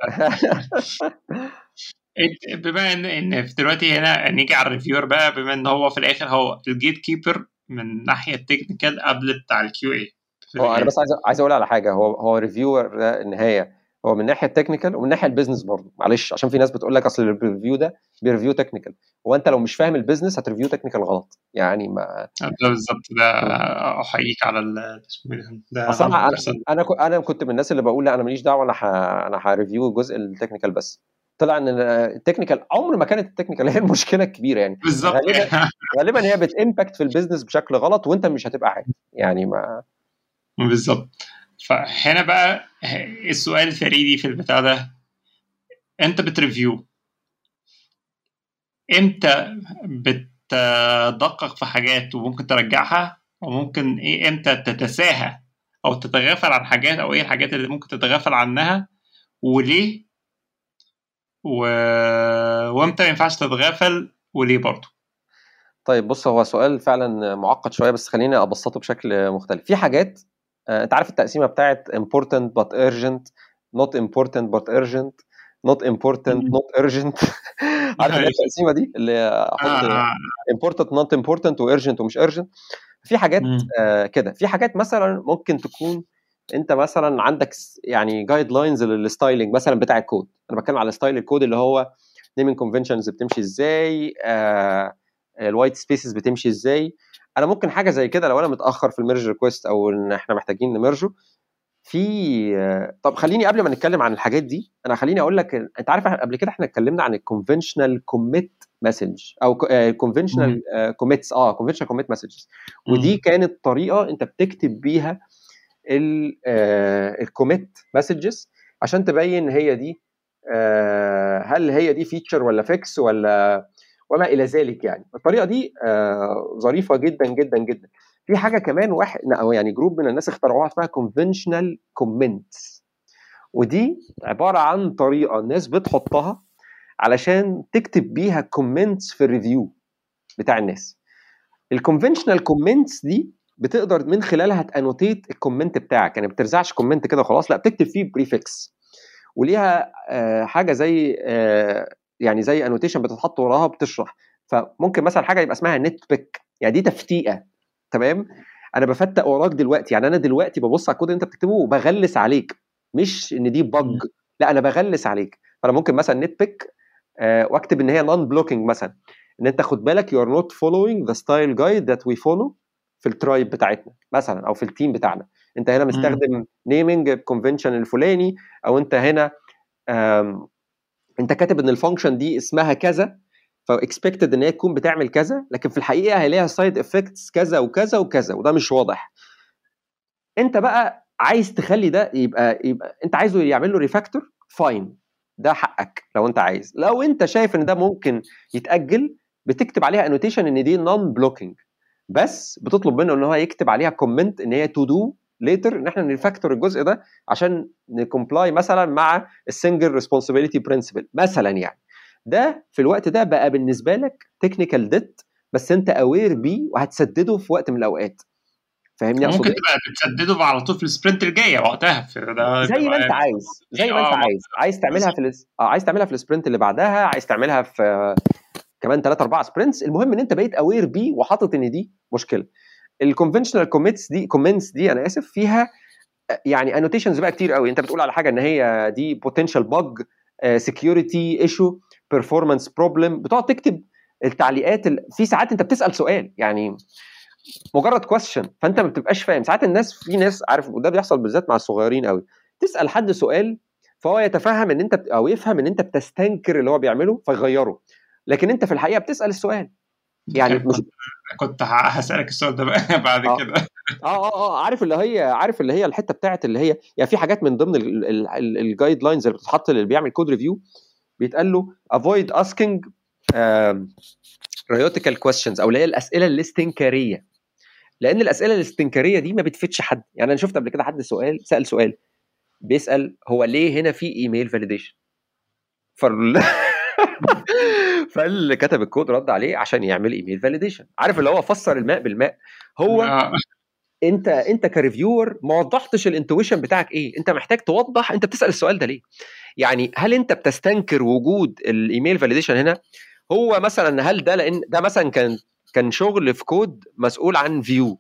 بما ان ان دلوقتي هنا نيجي على الريفيور بقى، بما ان هو في الاخر هو الجيت كيبر من ناحيه التكنيكال قبل بتاع الكيو اي. هو انا بس عايز عايز اقول على حاجه، هو هو ريفيور ده النهايه هو من ناحيه التكنيكال ومن ناحيه البيزنس برضه. معلش، عشان في ناس بتقول لك اصل الريفيو ده بيرفيو تكنيكال، هو انت لو مش فاهم البيزنس هتريفيو تكنيكال غلط يعني. ما ده بالظبط، ده احييك على اسمه ده اصلا انا مية بالمية. انا انا كنت من الناس اللي بقول لا انا ماليش دعوه، انا ح... انا هريفيو الجزء التكنيكال بس. طلع ان التكنيكال عمر ما كانت التكنيكال هي المشكله الكبيره يعني. بالظبط. غالبا غالبا هي بتامباكت في البيزنس بشكل غلط وانت مش هتبقى عارف يعني. ما بالظبط. فهنا بقى السؤال الفريدي في البتاع ده، انت بتريفيو امتى بتدقق في حاجات وممكن ترجعها، وممكن ايه امتى تتساهى او تتغافل عن حاجات، او ايه الحاجات اللي ممكن تتغافل عنها وليه، و... وامتى ما ينفعش تتغافل وليه برضه؟ طيب بص، هو سؤال فعلا معقد شويه، بس خليني ابسطه بشكل مختلف. في حاجات آه، انت عارف التقسيمه بتاعت important but urgent, not important but urgent, not important not urgent. عارف اللي هي التقسيمه دي اللي احط important not important وurgent ومش urgent. في حاجات آه كده. في حاجات مثلا ممكن تكون انت مثلا عندك يعني جايد لاينز للستايلنج مثلا بتاع الكود. انا بتكلم على ستايل الكود اللي هو نيمينج كونفنشنز بتمشي ازاي، آه الوايت سبيسز بتمشي ازاي. انا ممكن حاجه زي كده لو انا متاخر في الميرج ريكويست او ان احنا محتاجين نمرجه في. طب خليني قبل ما نتكلم عن الحاجات دي، انا خليني اقول لك، انت عارف قبل كده احنا اتكلمنا عن الكونفنشنال كوميت مسج او كونفنشنال كوميتس اه كونفنشنال كوميت مسجز، ودي كانت طريقه انت بتكتب بيها الكوميت مسجز عشان تبين هي دي هل هي دي فيتشر ولا فيكس ولا وما الى ذلك. يعني الطريقه دي آه ظريفه جدا جدا جدا. في حاجه كمان واحد او يعني جروب من الناس اخترعوها اسمها conventional comments، ودي عباره عن طريقه الناس بتحطها علشان تكتب بيها كومنتس في الريفيو بتاع الناس. الكونفنشنال كومنتس دي بتقدر من خلالها تانوتيت الكومنت بتاعك، يعني ما بترزعش كومنت كده خلاص، لا بتكتب فيه بريفكس وليها آه حاجه زي آه يعني زي انوتيشن بتتحط وراها بتشرح. فممكن مثلا حاجه يبقى اسمها نت بيك، يعني دي تفتيقه. تمام، انا بفتق وراك دلوقتي، يعني انا دلوقتي ببص على الكود اللي انت بتكتبه وبغلس عليك، مش ان دي بج، لا انا بغلس عليك. فانا ممكن مثلا نت بيك آه واكتب ان هي نون بلوكينج مثلا، ان انت خد بالك you are not following the style guide that we follow في الترايب بتاعتنا مثلا او في التيم بتاعنا. انت هنا مستخدم نيمينج كونفنشن الفلاني، او انت هنا انت كاتب ان الفانكشن دي اسمها كذا فاكسبكتد ان هي تكون بتعمل كذا، لكن في الحقيقه هي ليها سايد افكتس كذا وكذا وكذا وده مش واضح. انت بقى عايز تخلي ده يبقى يبقى انت عايزه يعمل له ريفاكتور، فاين، ده حقك لو انت عايز. لو انت شايف ان ده ممكن يتاجل بتكتب عليها انوتيشن ان دي نون بلوكينج، بس بتطلب منه ان هو يكتب عليها كومنت ان هي تو دو ليتر ان احنا نريفاكتور الجزء ده عشان نكمبلاي مثلا مع السنجل ريسبونسبيلتي برنسبل مثلا. يعني ده في الوقت ده بقى بالنسبه لك تكنيكال ديت، بس انت اوير بيه وهتسدده في وقت من الاوقات. فاهمني ممكن اقصد ايه؟ تبقى بتسدده على طول في السبرنت الجايه وقتها، ده زي ما انت عايز زي ما انت عايز عايز تعملها في الس... اه عايز تعملها في السبرنت اللي بعدها، عايز تعملها في آه، كمان ثلاثة أربعة سبرنتس. المهم ان انت بقيت اوير بيه وحاطط ان دي مشكله. الكونفنشنال كوميتس دي كومنتس دي انا اسف فيها يعني انوتيشنز بقى كتير قوي. انت بتقول على حاجه ان هي دي بوتنشال بج، سكيورتي ايشو، بيرفورمانس بروبلم، بتقعد تكتب التعليقات ال... في ساعات انت بتسال سؤال يعني مجرد كويستشن فانت ما بتبقاش فاهم. ساعات الناس في ناس عارف وده بيحصل بالذات مع الصغيرين قوي، تسال حد سؤال فهو يتفهم ان انت او يفهم ان انت بتستنكر اللي هو بيعمله فيغيره، لكن انت في الحقيقه بتسال السؤال يعني مش كنت كنت هسألك السؤال ده بقى بعد اه كده. اه اه اه عارف اللي هي عارف اللي هي الحته بتاعت اللي هي يعني في حاجات من ضمن الجايد لاينز اللي بتتحط اللي بيعمل كود ريفيو بيتقال له avoid asking um, rhetorical questions او اللي هي الاسئله الاستنكاريه، لان الاسئله الاستنكاريه دي ما بتفيدش حد. يعني انا شفت قبل كده حد سؤال سال سؤال بيسال هو ليه هنا في ايميل فاليديشن، فال... فاللي كتب الكود رد عليه عشان يعمل ايميل فاليديشن. عارف اللي هو فسر الماء بالماء. هو آه. انت انت كريفيور ما وضحتش الانتويشن بتاعك ايه، انت محتاج توضح انت بتسال السؤال ده ليه. يعني هل انت بتستنكر وجود الايميل فاليديشن هنا؟ هو مثلا هل ده لان ده مثلا كان كان شغل في كود مسؤول عن فيو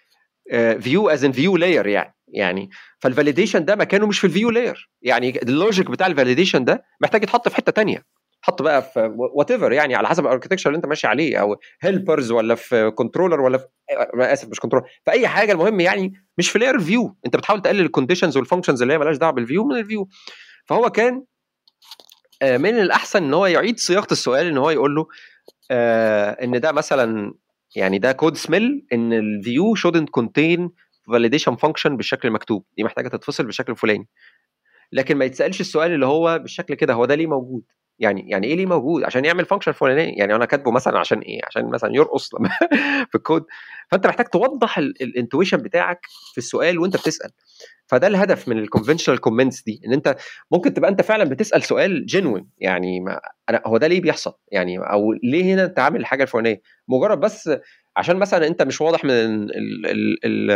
فيو از ان فيو لاير يعني يعني فالفاليديشن ده مكانه مش في الفيو لاير. يعني اللوجيك بتاع الفاليديشن ده محتاج يتحط في حته ثانيه، حط بقى في وات ايفر يعني على حسب الاركتكتشر اللي انت ماشي عليه، او هيلبرز ولا في كنترولر ولا في اسف مش كنترول في اي حاجه. المهم يعني مش في لاير فيو، انت بتحاول تقلل الكونديشنز والفانكشنز اللي هي مالهاش دعوه بالفيو من الفيو. فهو كان من الاحسن ان هو يعيد صياغه السؤال، ان هو يقول له آه ان ده مثلا يعني ده كود سميل ان الفيو shouldn't contain validation function بالشكل المكتوب، دي محتاجه تتفصل بالشكل الفلاني. لكن ما يتسالش السؤال اللي هو بالشكل كده هو ده ليه موجود، يعني يعني ايه ليه موجود عشان يعمل فانكشن فلانيه، يعني انا كاتبه مثلا عشان ايه، عشان مثلا يرقص في الكود. فانت محتاج توضح الانتويشن بتاعك في السؤال وانت بتسال. فده الهدف من الكونفنشنال كومنتس دي، ان انت ممكن تبقى انت فعلا بتسال سؤال جينوين يعني ما أنا هو ده ليه بيحصل يعني، او ليه هنا انت عامل الحاجه الفلانيه، مجرد بس عشان مثلا انت مش واضح من ال ال ال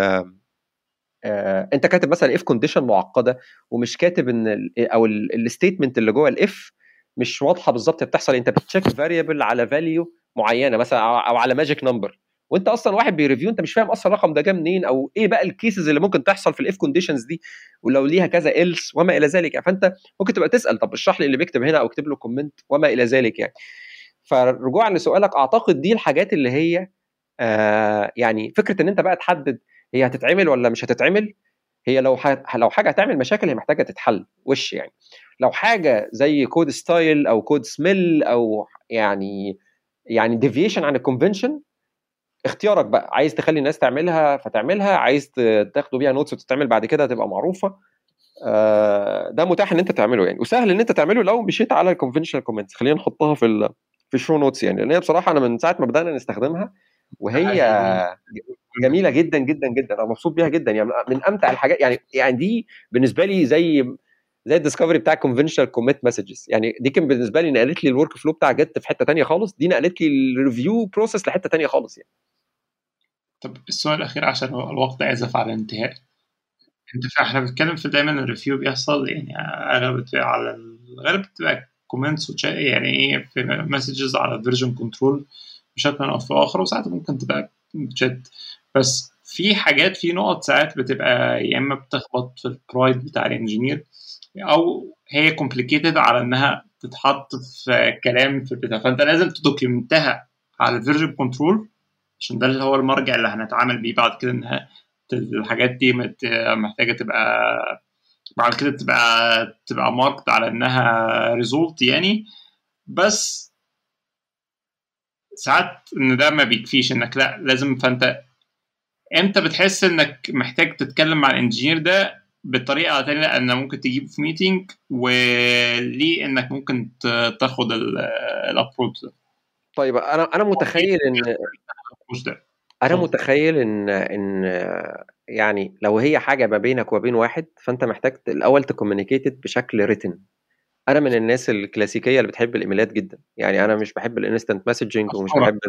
آه انت كاتب مثلا اف كونديشن معقده ومش كاتب ان ال او الستيتمنت اللي جوه الاف مش واضحه بالظبط بتحصل. انت بتشيك فاريبل على فاليو معينه مثلا او على ماجيك نمبر، وانت اصلا واحد بيريفيو انت مش فاهم اصلا الرقم ده جه منين او ايه بقى الكيسز اللي ممكن تحصل في الاف كونديشنز دي ولو ليها كذا ايلس وما الى ذلك يعني. فانت ممكن تبقى تسال طب اشرح لي اللي بيكتب هنا او اكتب له كومنت وما الى ذلك يعني. فرجوعا لسؤالك اعتقد دي الحاجات اللي هي آه يعني فكره ان انت بقى تحدد هي هتتعمل ولا مش هتتعمل. هي لو ح... لو حاجه هتعمل مشاكل هي محتاجه تتحل وش يعني. لو حاجه زي كود ستايل او كود سميل او يعني يعني ديفيشن عن الكونفنشن، اختيارك بقى، عايز تخلي الناس تعملها فتعملها، عايز تاخدوا بيها نوتس وتتعمل بعد كده هتبقى معروفه. آه ده متاح ان انت تعمله يعني، وسهل ان انت تعمله لو مشيت على الكونفنشنال كومنتس. خلينا نحطها في ال... في الشو نوتس يعني، لان هي بصراحه انا من ساعه ما بدانا نستخدمها وهي جميله جدا جدا جدا، انا مبسوط بيها جدا يعني، من امتع الحاجات يعني. يعني دي بالنسبه لي زي زي الديسكفري بتاع كونفنشنال كوميت مسجز يعني. دي كان بالنسبه لي نقلت لي الورك فلو بتاع جت في حته ثانيه خالص، دي نقلت لي الريفيو بروسيس لحته ثانيه خالص يعني. طب السؤال الاخير عشان الوقت اسف على الانتهاء. انت احنا بنتكلم في دايما الريفيو بيحصل يعني اغلب على الغالب بتبقى كومنتس يعني ايه في مسجز على فيرجن كنترول بشكل او في اخر، وساعات ممكن تبقى شات. بس في حاجات في نقط ساعات بتبقى يا اما بتخبط في البرايد بتاع الانجينير او هي كومبليكيتد على انها تتحط في كلام في البتاع، فانت لازم تدوكيومنتها على الفيرجن كنترول عشان ده اللي هو المرجع اللي هنتعامل بيه بعد كده. انها الحاجات دي محتاجه تبقى بعد كده تبقى تبقى ماركت على انها ريزولت يعني. بس ساعات ان ده ما بيكفيش، انك لا لازم. فانت امتى بتحس انك محتاج تتكلم مع الانجينير ده بطريقه تانية، لان ممكن تجيبه في ميتنج، وليه انك ممكن تاخد الابروتش ده؟ طيب انا انا متخيل ان ده انا متخيل ان ان يعني لو هي حاجه ما بينك وبين واحد فانت محتاج الاول تكوميونيكيت بشكل ريتن. انا من الناس الكلاسيكيه اللي بتحب الايميلات جدا يعني، انا مش بحب الانستنت مسجنج ومش بحب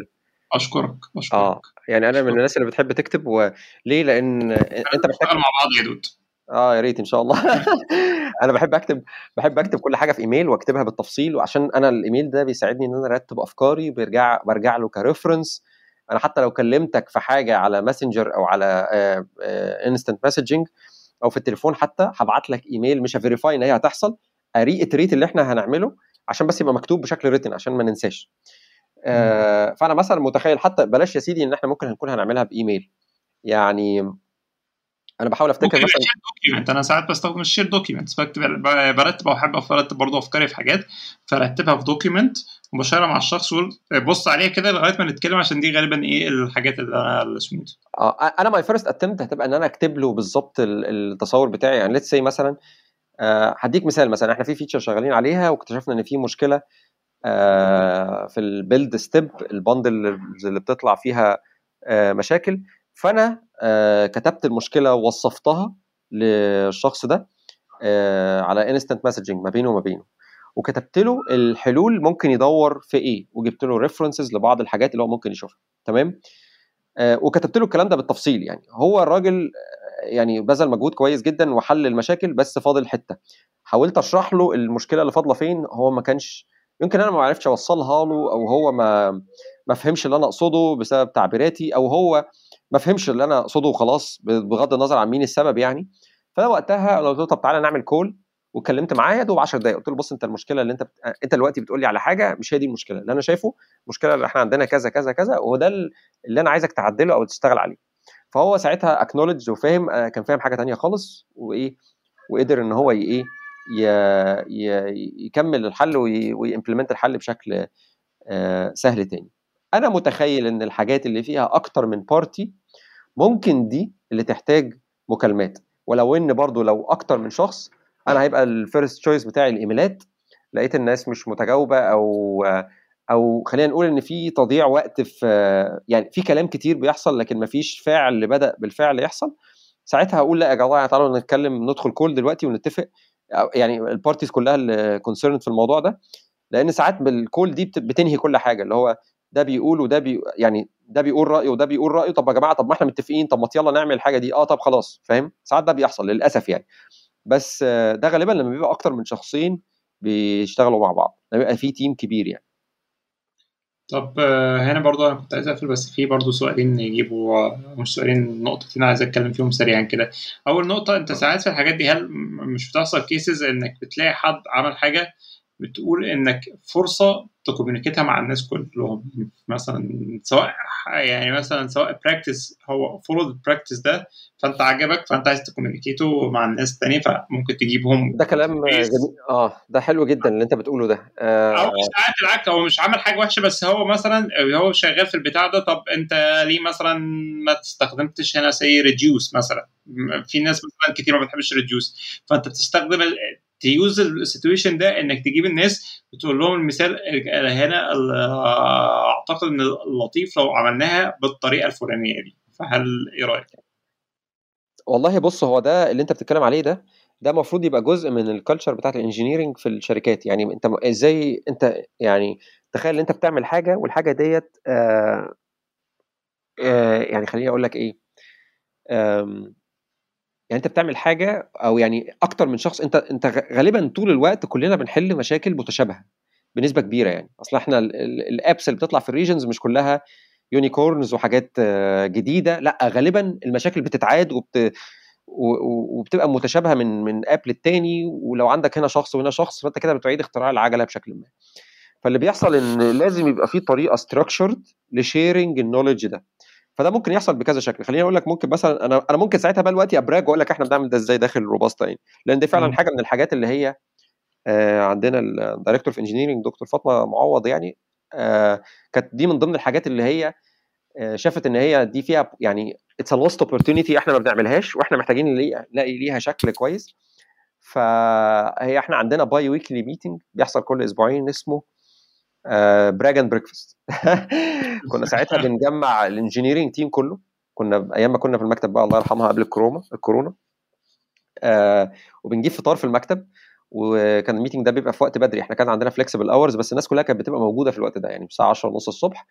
اشكرك اشكرك اه يعني انا من أشكرك. الناس اللي بتحب تكتب. وليه؟ لان انت محتاج نشتغل مع بعض يا دود. اه يا ريت ان شاء الله. انا بحب اكتب بحب اكتب كل حاجه في ايميل واكتبها بالتفصيل، وعشان انا الايميل ده بيساعدني ان انا ارتب افكاري، برجع برجع له كريفرنس. انا حتى لو كلمتك في حاجه على ماسنجر او على انستنت مسجنج او في التليفون، حتى هبعت لك ايميل مش هفيريفاي ان هي هتحصل، اري اتريت اللي احنا هنعمله عشان بس يبقى مكتوب بشكل ريتن عشان ما ننساش. آه، فانا مثلا متخيل حتى بلاش يا سيدي ان احنا ممكن هنكون هنعملها بايميل. يعني انا بحاول افتكر ممكن يبقى مثلا. شير دوكيمنت. انا ساعات بستخدم الشير دوكيمنت، بكتب ب- برتب او احب ارتب برضه افكاري في حاجات، فرتبها في دوكيمنت وبشيرها مع الشخص وأقول بص عليها كده لغايه ما نتكلم، عشان دي غالبا ايه الحاجات اللي انا اللي اسمه آه، انا ماي فيرست اتمت هتبقى ان انا اكتب له بالظبط ال- التصور بتاعي. يعني ليتس سي مثلا، آه، هديك مثال. مثلا احنا في فيتشر شغالين عليها واكتشفنا ان في مشكله آه، في البيلد ستيب، البندل اللي بتطلع فيها آه، مشاكل. فانا آه، كتبت المشكله ووصفتها للشخص ده آه، على انستنت مسجنج ما بينه وما بينه، وكتبت له الحلول ممكن يدور في ايه، وجبت له ريفرنسز لبعض الحاجات اللي هو ممكن يشوفها. تمام. آه، وكتبت له الكلام ده بالتفصيل. يعني هو الراجل آه، يعني بذل مجهود كويس جدا وحل المشاكل، بس فاضل حته. حاولت اشرح له المشكله اللي فاضله فين، هو ما كانش يمكن، انا ما عرفتش اوصلها له، او هو ما ما فهمش اللي انا اقصده بسبب تعبيراتي، او هو ما فهمش اللي انا اقصده وخلاص، بغض النظر عن مين السبب يعني. فوقتها انا قلت له طب تعالى نعمل كول، واتكلمت معاه يا دوب عشر دقايق. قلت له بص، انت المشكله اللي انت بت... انت دلوقتي بتقول لي على حاجه مش هي دي المشكله اللي انا شايفه. المشكله اللي احنا عندنا كذا كذا كذا، وده اللي انا عايزك تعدله او تشتغل عليه. فهو ساعتها اكنولج وفاهم، آه، كان فاهم حاجه تانية خالص، وايه، وقدر ان هو ايه يكمل الحل ويمبلمنت الحل بشكل آه، سهل تاني. انا متخيل ان الحاجات اللي فيها اكتر من بارتي ممكن دي اللي تحتاج مكالمات. ولو ان برضو لو اكتر من شخص، انا هيبقى الفيرست تشويس بتاعي الايميلات. لقيت الناس مش متجاوبه، او او خلينا نقول ان في تضييع وقت في، يعني في كلام كتير بيحصل لكن مفيش فعل بدا بالفعل يحصل. ساعتها هقول لا يا جماعه، تعالوا نتكلم، ندخل كول دلوقتي ونتفق، يعني البارتيز كلها اللي كونسيرند في الموضوع ده. لان ساعات بالكول دي بتنهي كل حاجه، اللي هو ده بيقول وده بي يعني ده بيقول رايه وده بيقول رايه. طب يا جماعه، طب ما احنا متفقين، طب ما يلا نعمل الحاجه دي. اه طب خلاص، فاهم. ساعات ده بيحصل للاسف يعني. بس آه، ده غالبا لما بيبقى اكتر من شخصين بيشتغلوا مع بعض، لما بيبقى في تيم كبير يعني. طب آه، هنا برضو انا كنت عايز اقفل، بس في برضو سؤالين يجيبوا آه، مش سؤالين، نقطتين عايز اتكلم فيهم سريعا كده. اول نقطة، انت ساعات في الحاجات دي هل م- مش بتحصل كيسز انك بتلاقي حد عمل حاجة بتقول انك فرصة تكومينيكيتها مع الناس كلهم، مثلا سواء يعني مثلا سواء براكتس هو فولو البراكتس ده، فانت عجبك فانت عايز تكومينيكيته مع الناس التانية، فممكن تجيبهم ده كلام آه، بيس. جميل. اه ده حلو جدا اللي انت بتقوله ده. او آه ساعات العكس، هو مش عمل حاجه وحشه بس هو مثلا هو شغال في البتاع ده، طب انت ليه مثلا ما استخدمتش هنا سي ريديوس مثلا؟ في ناس مثلا كتير ما بتحبش ريديوس، فانت بتستخدم ال- تيوز السيتويشن ده انك تجيب الناس وتقول لهم المثال هنا ال- اعتقد ان اللطيف لو عملناها بالطريقه الفلانيه دي، فهل ايه رايك؟ والله بص، هو ده اللي انت بتتكلم عليه ده، ده المفروض يبقى جزء من الكالتشر بتاعت الانجينيرنج في الشركات. يعني انت م- ازاي انت يعني تخيل ان انت بتعمل حاجه، والحاجه ديت آه آه يعني خليني اقول لك ايه. آم، يعني انت بتعمل حاجه، او يعني اكتر من شخص. انت انت غ- غالبا طول الوقت كلنا بنحل مشاكل متشابهه بنسبه كبيره. يعني اصل احنا الابس اللي بتطلع في الريجنز مش كلها يونيكورنز وحاجات آه، جديده. لا، غالبا المشاكل بتتعاد وبت و- وبتبقى متشابهه من من اب للتاني. ولو عندك هنا شخص وهنا شخص، فانت كده بتعيد اختراع العجله بشكل ما. فاللي بيحصل ان لازم يبقى في طريقه ستراكشرد لشيرنج النولج ده. فده ممكن يحصل بكذا شكل. خليني اقول لك، ممكن مثلا انا انا ممكن ساعتها بقى دلوقتي ابراج واقول لك احنا بنعمل ده ازاي داخل الروباستا يعني. لان دي فعلا مم. حاجه من الحاجات اللي هي آه، عندنا الدايركتور في انجينيرنج دكتور فاطمه معوض يعني. آه، كانت دي من ضمن الحاجات اللي هي آه، شافت ان هي دي فيها يعني اتس ا لوست اوبورتونيتي احنا ما بنعملهاش، واحنا محتاجين نلاقي نلاقي ليها شكل كويس. فهي احنا عندنا باي ويكلي ميتنج بيحصل كل اسبوعين اسمه براج اند بريكفاست. كنا ساعتها بنجمع الانجينيرنج تيم كله. كنا ايام ما كنا في المكتب بقى، الله يرحمها، قبل الكورونا الكورونا آه وبنجيب فطار في المكتب. وكان الميتنج ده بيبقى في وقت بدري. احنا كان عندنا فليكسبل اورز، بس الناس كلها كانت بتبقى موجوده في الوقت ده، يعني الساعه عشرة ونص الصبح.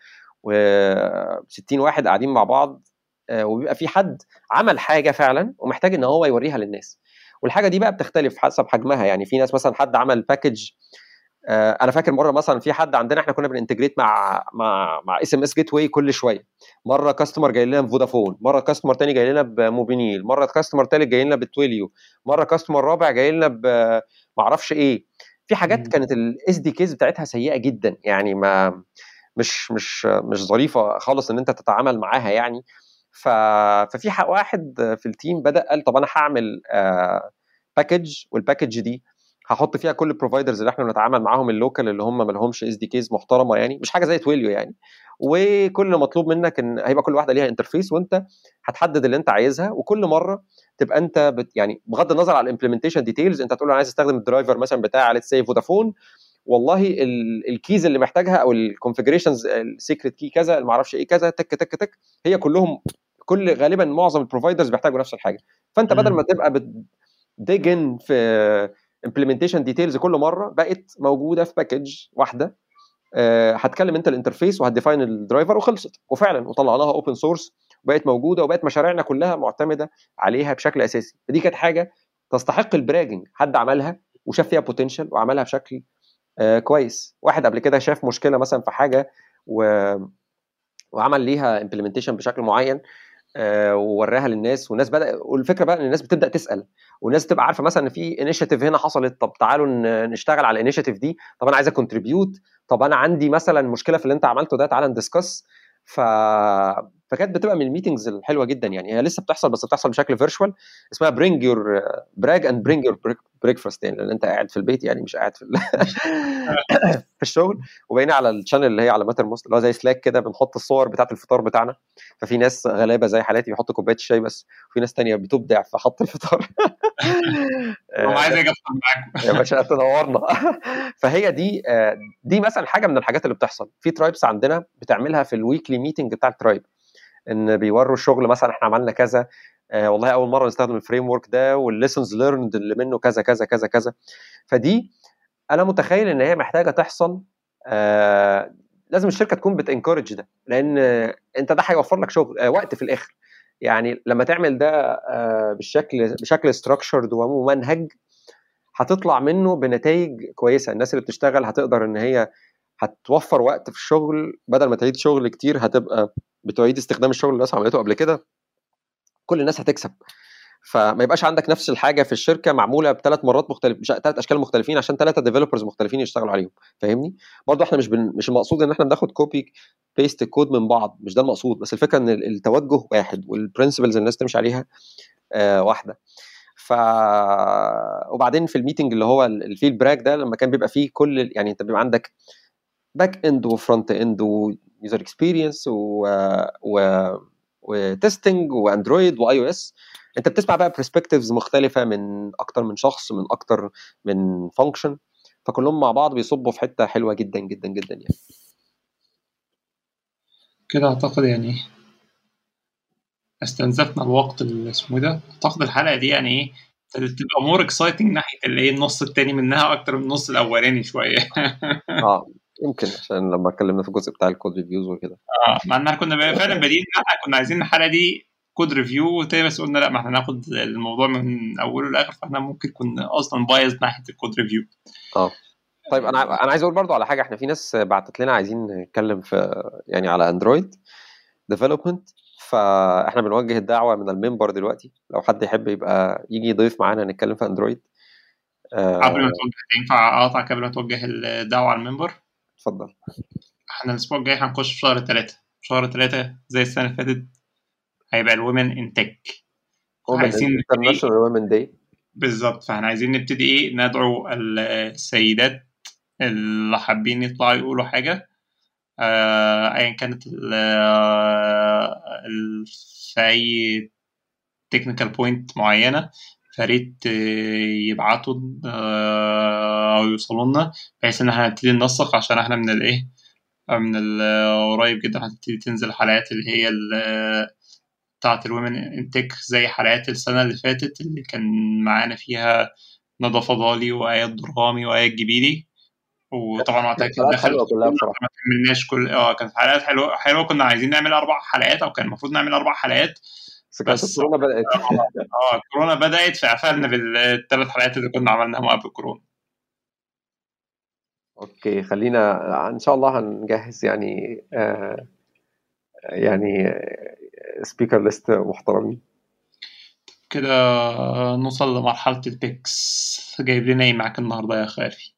وستين واحد قاعدين مع بعض، وبيبقى في حد عمل حاجه فعلا ومحتاج ان هو يوريها للناس، والحاجه دي بقى بتختلف حسب حجمها. يعني في ناس مثلا حد عمل باكج، انا فاكر مره مثلا في حد عندنا احنا كنا بننتجريت مع مع مع اس ام اس جيت واي كل شويه، مره كاستمر جاي لنا بفودافون، مره كاستمر تاني جاي لنا بموبينيل، مره كاستمر تالت جاي لنا بتويليو، مره كاستمر رابع جاي لنا ب ما اعرفش ايه. في حاجات كانت الاس دي كيز بتاعتها سيئه جدا، يعني ما مش مش مش ظريفه خالص ان انت تتعامل معاها يعني. ف... ففي واحد في التيم بدا قال طب انا هعمل باكج، والباكج دي هحط فيها كل البروفايدرز اللي احنا بنتعامل معاهم اللوكال اللي هم ما لهمش اس دي كيز محترمه، يعني مش حاجه زي تويليو يعني. وكل مطلوب منك ان هيبقى كل واحده ليها انترفيس، وانت هتحدد اللي انت عايزها، وكل مره تبقى انت بت يعني بغض النظر على الامبلمنتيشن ديتيلز، انت تقول انا عايز استخدم الدرايفر مثلا بتاع ليتس سي فودافون، والله الكيز اللي محتاجها او الكونفيجريشنز السيكريت كي كذا ما اعرفش ايه كذا تك تك تك، هي كلهم كل غالبا معظم البروفايدرز بيحتاجوا نفس الحاجه. فانت بدل ما تبقى بتديجن في امبلمنتيشن ديتيلز كل مره، بقت موجوده في باكج واحده، أه هتكلم انت الانترفيس وهتديفاين الدرايفر وخلصت، وفعلا وطلعناها اوبن سورس وبقت موجوده، وبقت مشاريعنا كلها معتمده عليها بشكل اساسي. فدي كانت حاجه تستحق البراجنج، حد عملها وشاف فيها بوتنشال وعملها بشكل آه كويس. واحد قبل كده شاف مشكله مثلا في حاجه و... وعمل ليها امبلمنتيشن بشكل معين، آه ووراها للناس، والناس بدا، والفكره بقى ان الناس بتبدا تسال، والناس تبقى عارفه مثلا ان في انيشيتيف هنا حصلت، طب تعالوا نشتغل على الانيشيتيف دي، طب انا عايز اكونتريبيوت، طب انا عندي مثلا مشكله في اللي انت عملته ده، تعالى ندسكس. ف... فكانت بتبقى من الميتنجز الحلوه جدا يعني. هي لسه بتحصل بس بتحصل بشكل فيرتشوال، اسمها برينج يور براج اند برينج يور بريكفاست، يعني لان انت قاعد في البيت يعني مش قاعد في في الشغل. وبقينا على الشانل اللي هي على ماتر موست اللي هو زي سلاك كده، بنحط الصور بتاعه الفطار بتاعنا. ففي ناس غلابه زي حالاتي بيحطوا كوبايه الشاي بس، وفي ناس تانية بتبدع في حط الفطار. هم عايز اجي افطر معاكم يا باشا تنورنا. فهي دي دي مثلا حاجه من الحاجات اللي بتحصل في ترايبس عندنا بتعملها في الويكلي ميتنج بتاع الترايب، ان بيوروا الشغل مثلا احنا عملنا كذا، آه والله اول مره نستخدم الفريم ورك ده، والليسنز ليرند اللي منه كذا كذا كذا كذا. فدي انا متخيل ان هي محتاجه تحصل. آه لازم الشركه تكون بتنكورج ده، لان انت ده هيوفر لك شغل آه وقت في الاخر. يعني لما تعمل ده آه بالشكل بشكل استراكشرد وممنهج، هتطلع منه بنتائج كويسه. الناس اللي بتشتغل هتقدر ان هي هتوفر وقت في الشغل، بدل ما تعيد شغل كتير هتبقى بتعيد استخدام الشغل اللي الناس عملته قبل كده. كل الناس هتكسب، فما يبقاش عندك نفس الحاجه في الشركه معموله بثلاث مرات مختلف، ثلاث اشكال مختلفين عشان ثلاثه ديفلوبرز مختلفين يشتغلوا عليهم. فاهمني؟ برضه احنا مش بن... مش المقصود ان احنا بناخد كوبي بيست الكود من بعض، مش ده المقصود، بس الفكره ان التوجه واحد والبرنسبلز الناس تمشي عليها آه واحده. ف وبعدين في الميتنج اللي هو الفيل براك ده، لما كان بيبقى فيه كل يعني انت بيبقى عندك باك اند وفرونت اند ويوزر اكسبيرينس و و وتستنج واندرويد واي او اس، انت بتسمع بقى برسبكتيفز مختلفه من اكتر من شخص، من اكتر من فانكشن، فكلهم مع بعض بيصبوا في حته حلوه جدا جدا جدا يعني. كده اعتقد يعني استنزفنا الوقت اللي اسمه ده. اعتقد الحلقه دي يعني ايه تبقى مور اكسايتنج ناحيه اللي ايه النص التاني منها اكتر من النص الاولاني شويه. اه يمكن عشان لما اتكلمنا في الجزء بتاع الكود ريفيوز وكده. اه مع ان كنا فعلا بادئين كنا عايزين الحلقه دي كود ريفيو تاني، بس قلنا لا، ما احنا ناخد الموضوع من اوله لاخر، فاحنا ممكن كنا اصلا بايظ ناحيه الكود ريفيو. اه طيب انا انا عايز اقول برضو على حاجه. احنا في ناس بعتت لنا عايزين نتكلم في يعني على اندرويد ديفلوبمنت، فاحنا بنوجه الدعوه من المنبر دلوقتي، لو حد يحب يبقى يجي يضيف معانا نتكلم في اندرويد. قبل ما آه، توجه ينفع اقطع قبل ما توجه الدعوه على المنبر؟ اتفضل. احنا الاسبوع الجاي هنخش في شهر ثلاثة. شهر ثلاثة زي السنه اللي فاتت هيبقى الومن ان تك، وومن فعايزين نبتدي انترناشونال وومن داي. بالظبط. فاحنا عايزين نبتدي ايه ندعو السيدات اللي حابين يطلعوا يقولوا حاجه، آه، ايا كانت ال- ال- في اي تكنيكال بوينت معينه، فريت يبعتوا آه، او يوصلوا لنا، بحيث ان احنا نبتدي ننسق، عشان احنا من الايه من القريب جدا هتبتدي تنزل حلقات اللي هي ال- بتاعة الومن انتك، زي حلقات السنة اللي فاتت اللي كان معانا فيها ندى فضالي وآيات درغامي وآيات جبيلي، وطبعا وقتها كان حلقات دخل حلوه كلها كورونا بصراحه. فما كملناش كل اه كانت حلقات حلوه حلوه كنا عايزين نعمل اربع حلقات او كان المفروض نعمل اربع حلقات بس كانت بس الكورونا بدات. اه كورونا بدات فقفلنا بالثلاث حلقات اللي كنا عملناهم قبل كورونا. اوكي خلينا ان شاء الله هنجهز يعني آه يعني سبيكر ليست محترمين كده نوصل لمرحله البيكس. جايب لنا ايه معاك النهارده يا خالي؟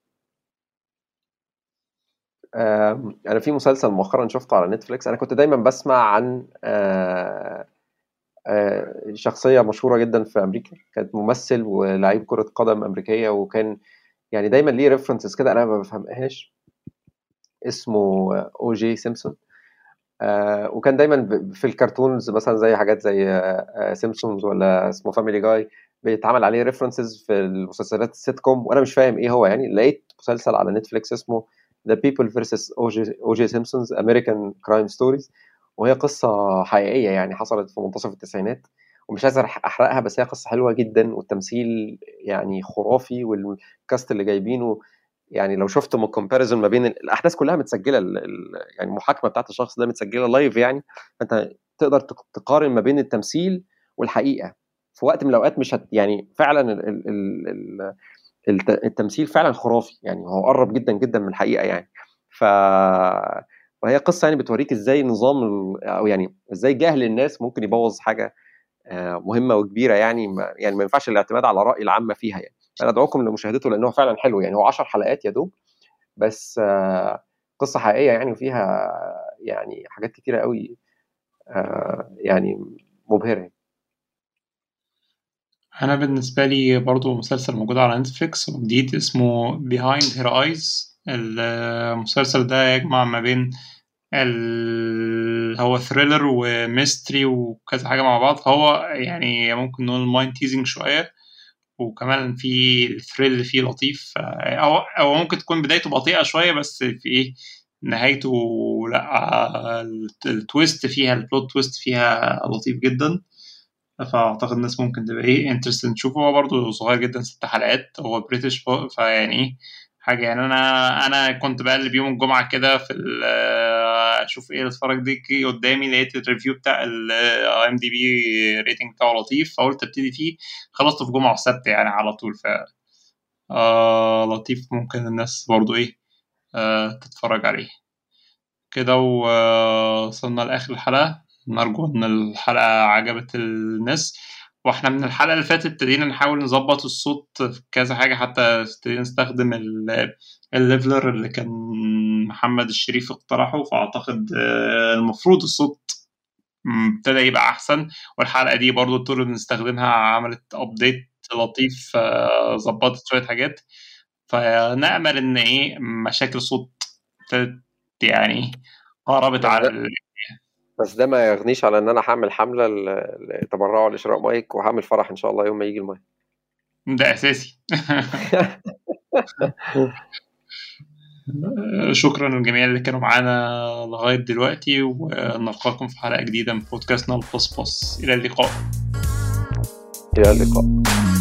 آه انا في مسلسل مؤخرا شفته على نتفليكس. انا كنت دايما بسمع عن آه آه شخصيه مشهوره جدا في امريكا، كانت ممثل ولاعيب كره قدم امريكيه، وكان يعني دايما ليه ريفرنسز كده انا ما بفهمهاش، اسمه او جي سيمبسون. آه وكان دايما ب- في الكرتونز مثلا زي حاجات زي آه سيمبسونز ولا اسمه فاميلي جاي بيتعمل عليه ريفرنسز في المسلسلات السيت كوم، وانا مش فاهم ايه هو. يعني لقيت مسلسل على نتفليكس اسمه The People versus او جي Simpsons American Crime Stories، وهي قصة حقيقية يعني حصلت في منتصف التسعينات، ومش عايز أح- احرقها، بس هي قصة حلوة جدا والتمثيل يعني خرافي، والكاست اللي جايبينه يعني لو شفت من كومباريزون ما بين الاحداث كلها متسجله ال- ال- يعني المحاكمه بتاعت الشخص ده متسجله لايف يعني، فانت تقدر تق- تقارن ما بين التمثيل والحقيقه في وقت من الاوقات. مش هت يعني فعلا ال ال ال ال الت- التمثيل فعلا خرافي يعني، هو قرب جدا جدا من الحقيقه يعني. ف وهي قصه يعني بتوريك ازاي نظام ال- او يعني ازاي جهل الناس ممكن يبوظ حاجه آه، مهمه وكبيره يعني. ما يعني ما ينفعش الاعتماد على راي العامه فيها يعني. انا ادعوكم لمشاهدته لانه فعلا حلو يعني. هو عشر حلقات يا دوب، بس آه، قصة حقيقية يعني، وفيها يعني حاجات كتيرة قوي آه، يعني مبهرة. انا بالنسبه لي برضو مسلسل موجود على نتفليكس جديد اسمه Behind Her Eyes. المسلسل ده يجمع ما بين ال... هو ثريلر وميستري وكذا حاجه مع بعض. هو يعني ممكن نقول مايند تيزنج شويه، وكمان في الثريل فيه لطيف. او او ممكن تكون بدايته بطيئه شويه بس في ايه نهايته، لا التويست فيها البلوت تويست فيها لطيف جدا. فاعتقد الناس ممكن تبقى ايه انترستد تشوفه. هو برضه صغير جدا، ست حلقات، هو بريتش فيعني ايه حاجه يعني. انا انا كنت بقلب يوم الجمعه كده في ال- اشوف ايه اتفرج دي كي قدامي، لقيت الريفيو بتاع الاي ام دي بي ريتنج بتاعه لطيف، فقلت ابتدي فيه. خلصت في جمعه وسبت يعني على طول. ف آه لطيف، ممكن الناس برضه ايه آه تتفرج عليه. كده وصلنا لآخر الحلقة. نرجو إن الحلقة عجبت الناس. واحنا من الحلقة اللي فاتت ابتدينا نحاول نظبط الصوت في كذا حاجة، حتى ابتدينا نستخدم ال- الليفلر اللي كان محمد الشريف اقترحه. فأعتقد آه، المفروض الصوت م، ابتدى يبقى أحسن. والحلقة دي برضو الطول اللي بنستخدمها عملت أبديت لطيف، آه، ظبطت شوية حاجات. فنأمل إن إيه مشاكل الصوت ابتدت يعني قربت بس على ده ال... بس ده ما يغنيش على ان انا هعمل حملة ل- لتبرعوا لشراء مايك، وهعمل فرح ان شاء الله يوم ما يجي المايك. ده أساسي. شكرا للجميع اللي كانوا معانا لغاية دلوقتي، ونلقاكم في حلقة جديدة من بودكاستنا البص بص. إلى اللقاء. الى اللقاء.